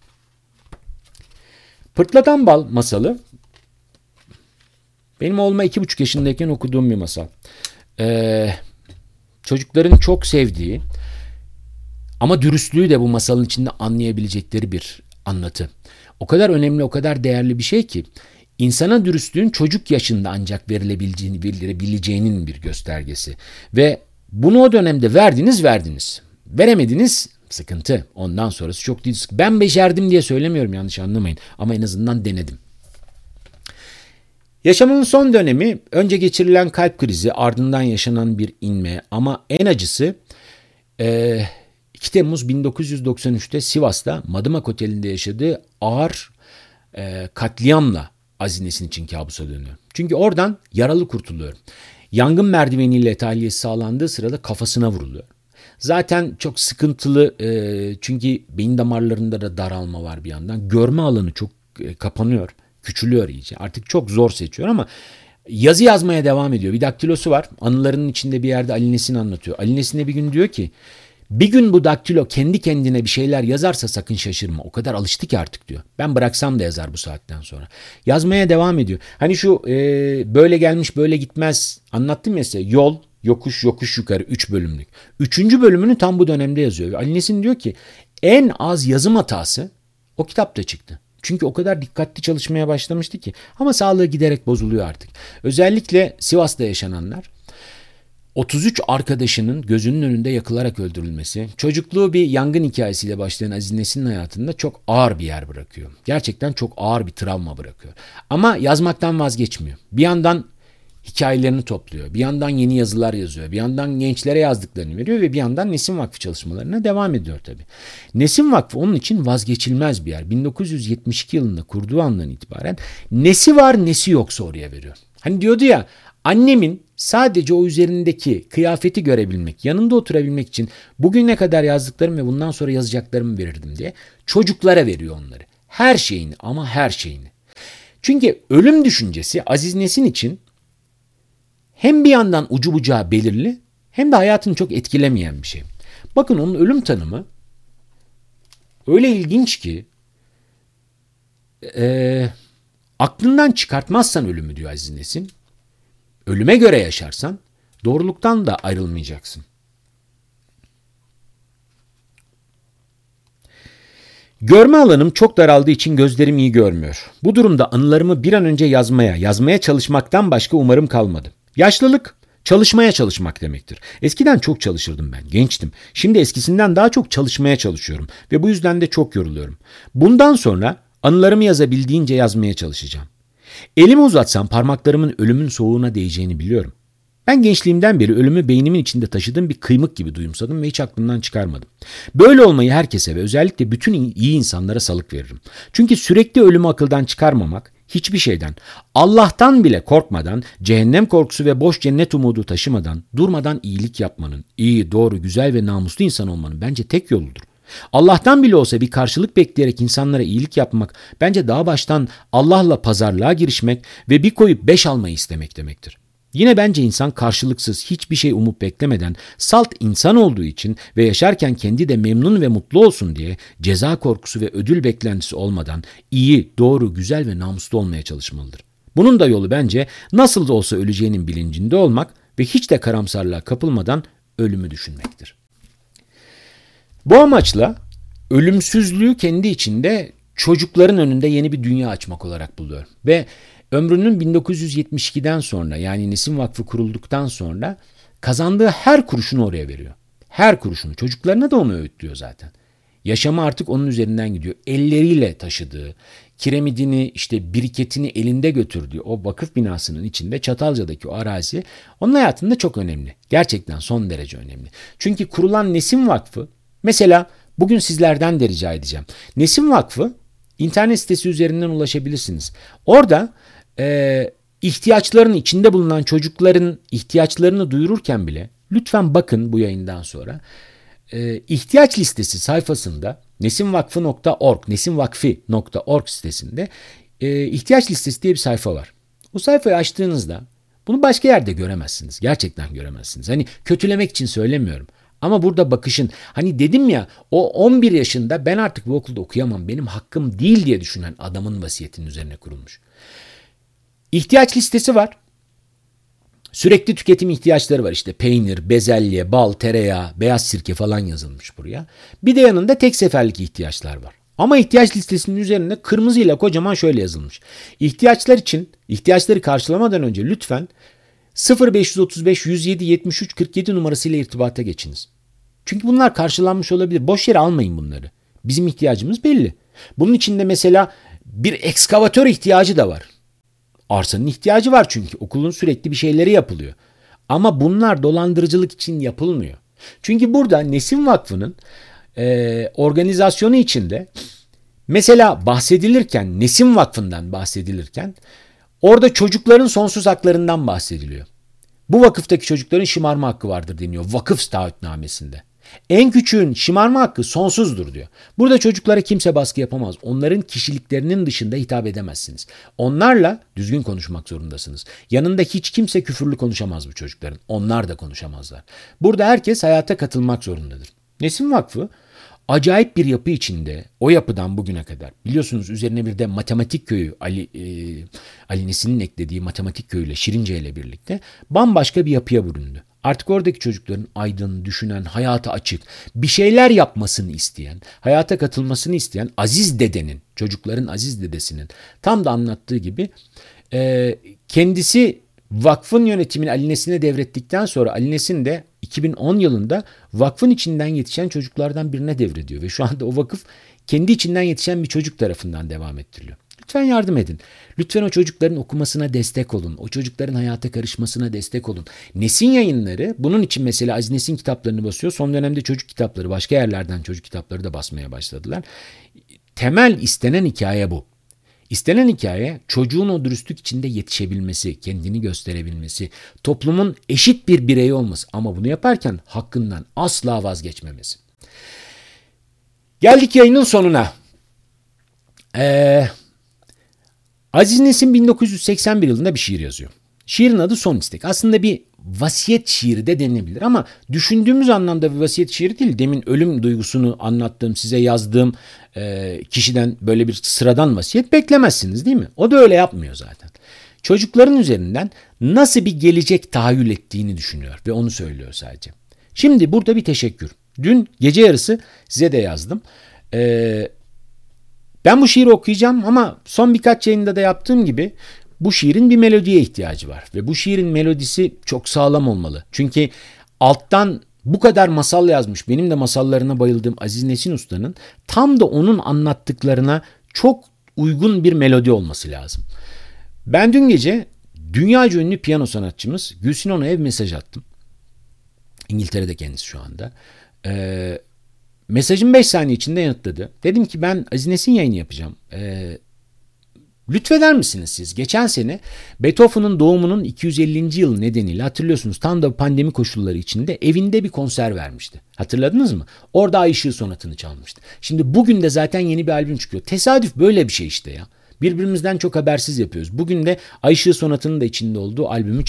Pırtlatan bal masalı benim oğluma 2,5 yaşındayken okuduğum bir masal. Çocukların çok sevdiği ama dürüstlüğü de bu masalın içinde anlayabilecekleri bir anlatı. O kadar önemli, o kadar değerli bir şey ki insana dürüstlüğün çocuk yaşında ancak verilebileceğinin bir göstergesi. Ve bunu o dönemde verdiniz. Veremediniz, sıkıntı. Ondan sonrası çok değil. Ben becerdim diye söylemiyorum, yanlış anlamayın. Ama en azından denedim. Yaşamının son dönemi önce geçirilen kalp krizi, ardından yaşanan bir inme ama en acısı 2 Temmuz 1993'te Sivas'ta Madımak Oteli'nde yaşadığı ağır katliamla Aziz için kabusa dönüyor. Çünkü oradan yaralı kurtuluyor. Yangın merdiveniyle tahliyesi sağlandığı sırada kafasına vuruluyor. Zaten çok sıkıntılı çünkü beyin damarlarında da daralma var bir yandan. Görme alanı çok kapanıyor. Küçülüyor iyice. Artık çok zor seçiyor ama yazı yazmaya devam ediyor. Bir daktilosu var. Anılarının içinde bir yerde Ali Nesin anlatıyor. Ali Nesin'e bir gün diyor ki bir gün bu daktilo kendi kendine bir şeyler yazarsa sakın şaşırma. O kadar alıştı ki artık diyor. Ben bıraksam da yazar bu saatten sonra. Yazmaya devam ediyor. Hani şu böyle gelmiş böyle gitmez anlattım ya size. Yol, yokuş, yokuş yukarı 3 bölümlük. 3. bölümünü tam bu dönemde yazıyor. Ali Nesin diyor ki en az yazım hatası o kitapta çıktı. Çünkü o kadar dikkatli çalışmaya başlamıştı ki. Ama sağlığı giderek bozuluyor artık. Özellikle Sivas'ta yaşananlar. 33 arkadaşının gözünün önünde yakılarak öldürülmesi, çocukluğu bir yangın hikayesiyle başlayan Aziz Nesin'in hayatında çok ağır bir yer bırakıyor. Gerçekten çok ağır bir travma bırakıyor. Ama yazmaktan vazgeçmiyor. Bir yandan hikayelerini topluyor, bir yandan yeni yazılar yazıyor, bir yandan gençlere yazdıklarını veriyor ve bir yandan Nesin Vakfı çalışmalarına devam ediyor tabii. Nesin Vakfı onun için vazgeçilmez bir yer. 1972 yılında kurduğu andan itibaren nesi var nesi yoksa oraya veriyor. Hani diyordu ya, annemin sadece o üzerindeki kıyafeti görebilmek, yanında oturabilmek için bugüne kadar yazdıklarım ve bundan sonra yazacaklarımı verirdim diye çocuklara veriyor onları. Her şeyini ama her şeyini. Çünkü ölüm düşüncesi Aziz Nesin için hem bir yandan ucu bucağı belirli hem de hayatını çok etkilemeyen bir şey. Bakın onun ölüm tanımı öyle ilginç ki aklından çıkartmazsan ölümü diyor Aziz Nesin. Ölüme göre yaşarsan doğruluktan da ayrılmayacaksın. Görme alanım çok daraldığı için gözlerim iyi görmüyor. Bu durumda anılarımı bir an önce yazmaya çalışmaktan başka umarım kalmadı. Yaşlılık, çalışmaya çalışmak demektir. Eskiden çok çalışırdım ben, gençtim. Şimdi eskisinden daha çok çalışmaya çalışıyorum ve bu yüzden de çok yoruluyorum. Bundan sonra anılarımı yazabildiğince yazmaya çalışacağım. Elimi uzatsam parmaklarımın ölümün soğuğuna değeceğini biliyorum. Ben gençliğimden beri ölümü beynimin içinde taşıdığım bir kıymık gibi duyumsadım ve hiç aklımdan çıkarmadım. Böyle olmayı herkese ve özellikle bütün iyi insanlara salık veririm. Çünkü sürekli ölümü akıldan çıkarmamak, hiçbir şeyden, Allah'tan bile korkmadan, cehennem korkusu ve boş cennet umudu taşımadan, durmadan iyilik yapmanın, iyi, doğru, güzel ve namuslu insan olmanın bence tek yoludur. Allah'tan bile olsa bir karşılık bekleyerek insanlara iyilik yapmak, bence daha baştan Allah'la pazarlığa girişmek ve bir koyup 5 almayı istemek demektir. Yine bence insan karşılıksız, hiçbir şey umup beklemeden, salt insan olduğu için ve yaşarken kendi de memnun ve mutlu olsun diye ceza korkusu ve ödül beklentisi olmadan iyi, doğru, güzel ve namuslu olmaya çalışmalıdır. Bunun da yolu bence nasıl da olsa öleceğinin bilincinde olmak ve hiç de karamsarlığa kapılmadan ölümü düşünmektir. Bu amaçla ölümsüzlüğü kendi içinde çocukların önünde yeni bir dünya açmak olarak buluyorum. Ve ömrünün 1972'den sonra, yani Nesin Vakfı kurulduktan sonra kazandığı her kuruşunu oraya veriyor. Her kuruşunu. Çocuklarına da onu öğütlüyor zaten. Yaşamı artık onun üzerinden gidiyor. Elleriyle taşıdığı, kiremidini, işte biriketini elinde götürdüğü o vakıf binasının içinde, Çatalca'daki o arazi onun hayatında çok önemli. Gerçekten son derece önemli. Çünkü kurulan Nesin Vakfı, mesela bugün sizlerden de rica edeceğim. Nesin Vakfı internet sitesi üzerinden ulaşabilirsiniz. Orada ihtiyaçlarını, içinde bulunan çocukların ihtiyaçlarını duyururken bile lütfen bakın bu yayından sonra. İhtiyaç listesi sayfasında nesinvakfı.org, nesinvakfi.org sitesinde ihtiyaç listesi diye bir sayfa var. Bu sayfayı açtığınızda bunu başka yerde göremezsiniz. Gerçekten göremezsiniz. Hani kötülemek için söylemiyorum. Ama burada bakışın, hani dedim ya, o 11 yaşında ben artık bu okulda okuyamam, benim hakkım değil diye düşünen adamın vasiyetinin üzerine kurulmuş. İhtiyaç listesi var. Sürekli tüketim ihtiyaçları var, işte peynir, bezelye, bal, tereyağı, beyaz sirke falan yazılmış buraya. Bir de yanında tek seferlik ihtiyaçlar var. Ama ihtiyaç listesinin üzerinde kırmızıyla kocaman şöyle yazılmış. İhtiyaçlar için, ihtiyaçları karşılamadan önce lütfen 0535 107 73 47 numarasıyla irtibata geçiniz. Çünkü bunlar karşılanmış olabilir. Boş yere almayın bunları. Bizim ihtiyacımız belli. Bunun içinde mesela bir ekskavatör ihtiyacı da var. Arsanın ihtiyacı var çünkü okulun sürekli bir şeyleri yapılıyor. Ama bunlar dolandırıcılık için yapılmıyor. Çünkü burada Nesin Vakfı'nın organizasyonu içinde mesela bahsedilirken, Nesin Vakfı'ndan bahsedilirken orada çocukların sonsuz haklarından bahsediliyor. Bu vakıftaki çocukların şımarma hakkı vardır deniyor vakıf taahhütnamesinde. En küçüğün şımarma hakkı sonsuzdur diyor. Burada çocuklara kimse baskı yapamaz. Onların kişiliklerinin dışında hitap edemezsiniz. Onlarla düzgün konuşmak zorundasınız. Yanında hiç kimse küfürlü konuşamaz bu çocukların. Onlar da konuşamazlar. Burada herkes hayata katılmak zorundadır. Nesin Vakfı acayip bir yapı içinde, o yapıdan bugüne kadar, biliyorsunuz üzerine bir de matematik köyü, Ali Nesin'in eklediği matematik köyüyle, Şirince ile birlikte bambaşka bir yapıya büründü. Artık oradaki çocukların aydın, düşünen, hayata açık, bir şeyler yapmasını isteyen, hayata katılmasını isteyen Aziz dedenin, çocukların Aziz dedesinin tam da anlattığı gibi kendisi vakfın yönetimini Ali Nesin'e devrettikten sonra Ali Nesin de 2010 yılında vakfın içinden yetişen çocuklardan birine devrediyor. Ve şu anda o vakıf kendi içinden yetişen bir çocuk tarafından devam ettiriliyor. Lütfen yardım edin. Lütfen o çocukların okumasına destek olun. O çocukların hayata karışmasına destek olun. Nesin Yayınları bunun için mesela Aziz Nesin kitaplarını basıyor. Son dönemde çocuk kitapları, başka yerlerden çocuk kitapları da basmaya başladılar. Temel istenen hikaye bu. İstenen hikaye çocuğun o dürüstlük içinde yetişebilmesi, kendini gösterebilmesi, toplumun eşit bir bireyi olması ama bunu yaparken hakkından asla vazgeçmemesi. Geldik yayının sonuna. Aziz Nesin 1981 yılında bir şiir yazıyor. Şiirin adı Son İstek. Aslında bir vasiyet şiiri de denilebilir ama düşündüğümüz anlamda bir vasiyet şiiri değil. Demin ölüm duygusunu anlattığım, size yazdığım kişiden böyle bir sıradan vasiyet beklemezsiniz değil mi? O da öyle yapmıyor zaten. Çocukların üzerinden nasıl bir gelecek tahayyül ettiğini düşünüyor ve onu söylüyor sadece. Şimdi burada bir teşekkür. Dün gece yarısı size de yazdım. Ben bu şiiri okuyacağım ama son birkaç yayında da yaptığım gibi bu şiirin bir melodiye ihtiyacı var. Ve bu şiirin melodisi çok sağlam olmalı. Çünkü alttan bu kadar masal yazmış, benim de masallarına bayıldığım Aziz Nesin Usta'nın tam da onun anlattıklarına çok uygun bir melodi olması lazım. Ben dün gece dünyaca ünlü piyano sanatçımız Gülsün Onay'a bir mesaj attım. İngiltere'de kendisi şu anda. Mesajım 5 saniye içinde yanıtladı. Dedim ki ben Aziz Nesin yayını yapacağım. Lütfeder misiniz siz? Geçen sene Beethoven'ın doğumunun 250. yılı nedeniyle hatırlıyorsunuz tam da pandemi koşulları içinde evinde bir konser vermişti. Hatırladınız mı? Orada Ay Işığı Sonatı'nı çalmıştı. Şimdi bugün de zaten yeni bir albüm çıkıyor. Tesadüf böyle bir şey işte ya. Birbirimizden çok habersiz yapıyoruz. Bugün de Ay Işığı Sonatı'nın da içinde olduğu albümü çıkıyor.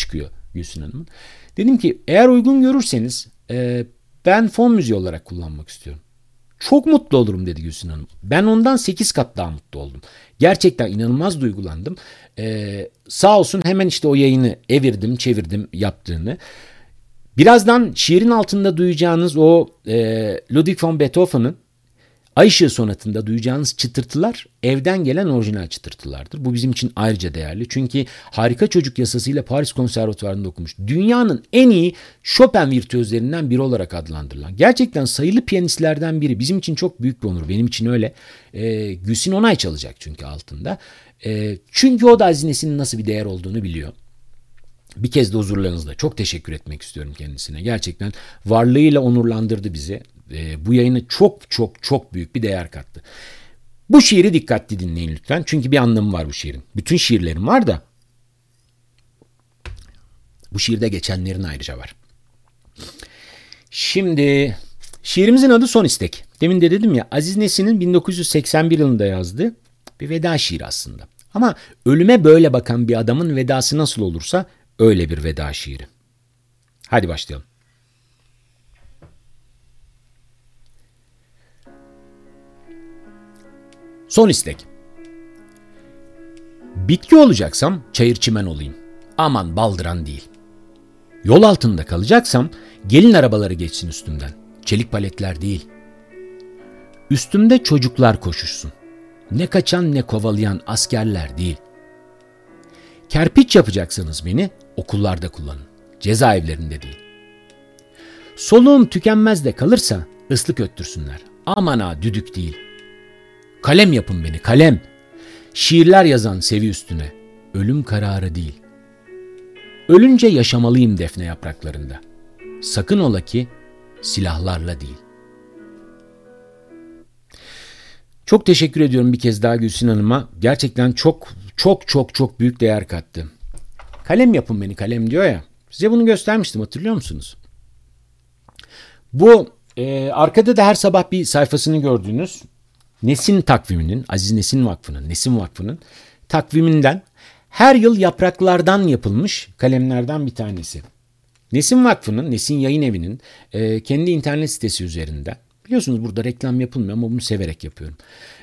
Gülsün Hanım'ın. Dedim ki eğer uygun görürseniz ben fon müziği olarak kullanmak istiyorum. Çok mutlu olurum dedi Gülsün Hanım. Ben ondan 8 kat daha mutlu oldum. Gerçekten inanılmaz duygulandım. Sağ olsun hemen işte o yayını evirdim, çevirdim yaptığını. Birazdan şiirin altında duyacağınız o Ludwig van Beethoven'ın Ay Işığı Sonatı'nda duyacağınız çıtırtılar evden gelen orijinal çıtırtılardır. Bu bizim için ayrıca değerli. Çünkü Harika Çocuk Yasası'yla Paris Konservatuvarı'nda okumuş. Dünyanın en iyi Chopin virtüözlerinden biri olarak adlandırılan. Gerçekten sayılı piyanistlerden biri. Bizim için çok büyük bir onur. Benim için öyle. Gülsün Onay çalacak çünkü altında. Çünkü o da hazinesinin nasıl bir değer olduğunu biliyor. Bir kez de huzurlarınızda çok teşekkür etmek istiyorum kendisine. Gerçekten varlığıyla onurlandırdı bizi. Bu yayına çok çok çok büyük bir değer kattı. Bu şiiri dikkatli dinleyin lütfen. Çünkü bir anlamı var bu şiirin. Bütün şiirlerim var da bu şiirde geçenlerin ayrıca var. Şimdi şiirimizin adı Son İstek. Demin de dedim ya, Aziz Nesin'in 1981 yılında yazdığı bir veda şiiri aslında. Ama ölüme böyle bakan bir adamın vedası nasıl olursa öyle bir veda şiiri. Hadi başlayalım. Son istek. Bitki olacaksam çayır çimen olayım. Aman baldıran değil. Yol altında kalacaksam gelin arabaları geçsin üstümden. Çelik paletler değil. Üstümde çocuklar koşuşsun. Ne kaçan ne kovalayan askerler değil. Kerpiç yapacaksınız beni okullarda kullanın. Cezaevlerinde değil. Soluğum tükenmez de kalırsa ıslık öttürsünler. Aman ha düdük değil. Kalem yapın beni kalem. Şiirler yazan sevi üstüne. Ölüm kararı değil. Ölünce yaşamalıyım defne yapraklarında. Sakın ola ki silahlarla değil. Çok teşekkür ediyorum bir kez daha Gülsün Hanım'a. Gerçekten çok çok çok çok büyük değer kattı. Kalem yapın beni kalem diyor ya. Size bunu göstermiştim, hatırlıyor musunuz? Bu arkada da her sabah bir sayfasını gördüğünüz Nesin takviminin, Aziz Nesin Vakfı'nın, Nesin Vakfı'nın takviminden her yıl yapraklardan yapılmış kalemlerden bir tanesi. Nesin Vakfı'nın, Nesin Yayın Evi'nin kendi internet sitesi üzerinden, biliyorsunuz burada reklam yapılmıyor ama bunu severek yapıyorum.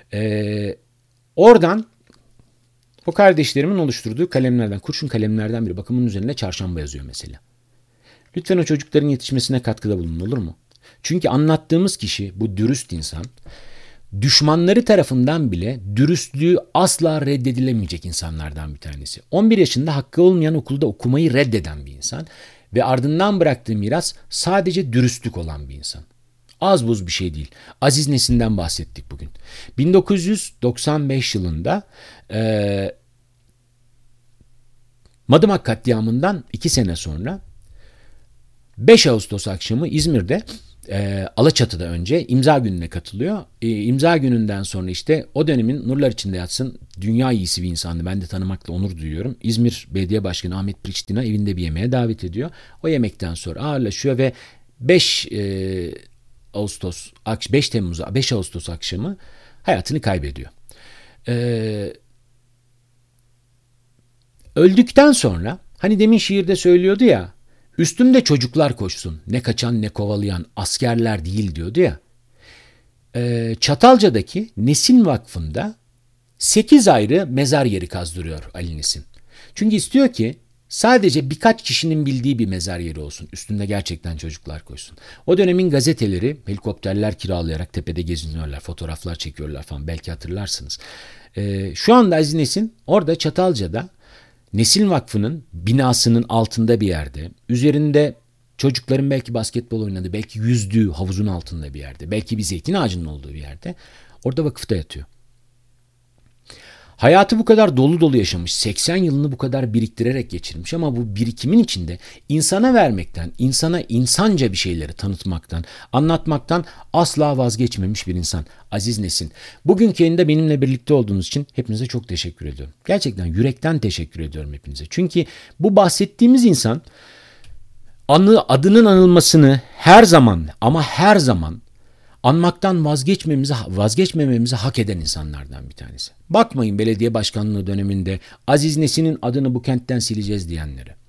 Oradan o kardeşlerimin oluşturduğu kalemlerden, kurşun kalemlerden biri. Bakın bunun üzerinde çarşamba yazıyor mesela. Lütfen o çocukların yetişmesine katkıda bulunun, olur mu? Çünkü anlattığımız kişi, bu dürüst insan, düşmanları tarafından bile dürüstlüğü asla reddedilemeyecek insanlardan bir tanesi. 11 yaşında hakkı olmayan okulda okumayı reddeden bir insan ve ardından bıraktığı miras sadece dürüstlük olan bir insan. Az buz bir şey değil. Aziz Nesin'den bahsettik bugün. 1995 yılında Madımak katliamından 2 sene sonra 5 Ağustos akşamı İzmir'de Alaçatı'da önce imza gününe katılıyor. İmza gününden sonra işte o dönemin nurlar içinde yatsın dünya iyisi bir insandı. Ben de tanımakla onur duyuyorum. İzmir Belediye Başkanı Ahmet Priçtina evinde bir yemeğe davet ediyor. O yemekten sonra ağırlaşıyor ve 5 Ağustos akşamı hayatını kaybediyor. Öldükten sonra hani demin şiirde söylüyordu ya, üstümde çocuklar koşsun, ne kaçan ne kovalayan askerler değil diyordu ya. Çatalca'daki Nesin Vakfı'nda 8 ayrı mezar yeri kazdırıyor Ali Nesin. Çünkü istiyor ki sadece birkaç kişinin bildiği bir mezar yeri olsun. Üstünde gerçekten çocuklar koşsun. O dönemin gazeteleri helikopterler kiralayarak tepede geziniyorlar, fotoğraflar çekiyorlar falan, belki hatırlarsınız. Şu anda Aziz Nesin orada Çatalca'da Nesin Vakfı'nın binasının altında bir yerde, üzerinde çocukların belki basketbol oynadığı, belki yüzdüğü havuzun altında bir yerde, belki bir zeytin ağacının olduğu bir yerde, orada vakıfta yatıyor. Hayatı bu kadar dolu dolu yaşamış, 80 yılını bu kadar biriktirerek geçirmiş ama bu birikimin içinde insana vermekten, insana insanca bir şeyleri tanıtmaktan, anlatmaktan asla vazgeçmemiş bir insan. Aziz Nesin. Bugünkü yayında benimle birlikte olduğunuz için hepinize çok teşekkür ediyorum. Gerçekten yürekten teşekkür ediyorum hepinize. Çünkü bu bahsettiğimiz insan adının anılmasını her zaman ama her zaman anmaktan vazgeçmememizi hak eden insanlardan bir tanesi. Bakmayın belediye başkanlığı döneminde Aziz Nesin'in adını bu kentten sileceğiz diyenlere.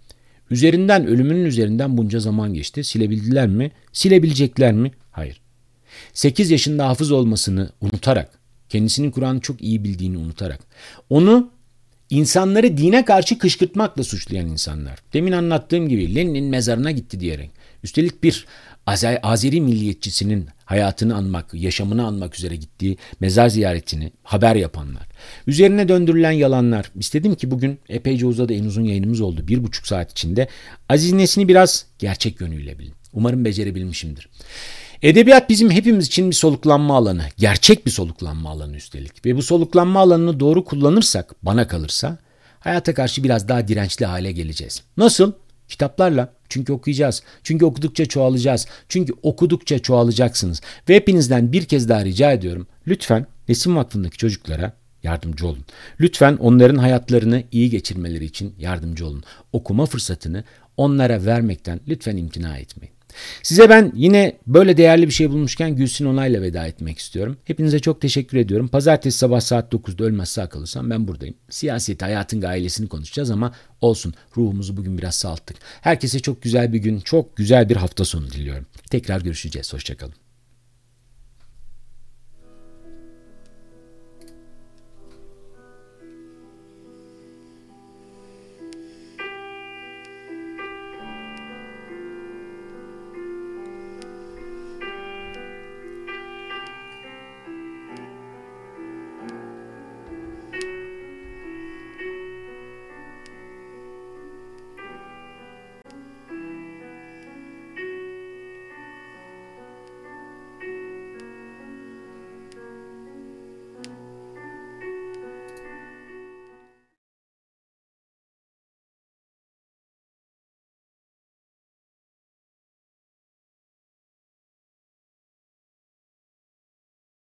Ölümünün üzerinden bunca zaman geçti. Silebildiler mi? Silebilecekler mi? Hayır. 8 yaşında hafız olmasını unutarak, kendisinin Kur'an'ı çok iyi bildiğini unutarak, onu insanları dine karşı kışkırtmakla suçlayan insanlar. Demin anlattığım gibi Lenin'in mezarına gitti diyerek. Üstelik bir Azeri milliyetçisinin hayatını anmak, yaşamını anmak üzere gittiği mezar ziyaretini haber yapanlar. Üzerine döndürülen yalanlar. İstedim ki bugün epeyce uzadı, en uzun yayınımız oldu. 1,5 saat içinde. Aziz Nesin'i biraz gerçek yönüyle bilin. Umarım becerebilmişimdir. Edebiyat bizim hepimiz için bir soluklanma alanı. Gerçek bir soluklanma alanı üstelik. Ve bu soluklanma alanını doğru kullanırsak, bana kalırsa, hayata karşı biraz daha dirençli hale geleceğiz. Nasıl? Kitaplarla. Çünkü okuyacağız. Çünkü okudukça çoğalacağız. Çünkü okudukça çoğalacaksınız. Ve hepinizden bir kez daha rica ediyorum. Lütfen Nesin Vakfı'ndaki çocuklara yardımcı olun. Lütfen onların hayatlarını iyi geçirmeleri için yardımcı olun. Okuma fırsatını onlara vermekten lütfen imtina etmeyin. Size ben yine böyle değerli bir şey bulmuşken Gülsün Onay'la veda etmek istiyorum. Hepinize çok teşekkür ediyorum. Pazartesi sabah saat 9'da ölmezse kalırsam ben buradayım. Siyaseti, hayatın gailesini konuşacağız ama olsun, ruhumuzu bugün biraz salttık. Herkese çok güzel bir gün, çok güzel bir hafta sonu diliyorum. Tekrar görüşeceğiz. Hoşçakalın.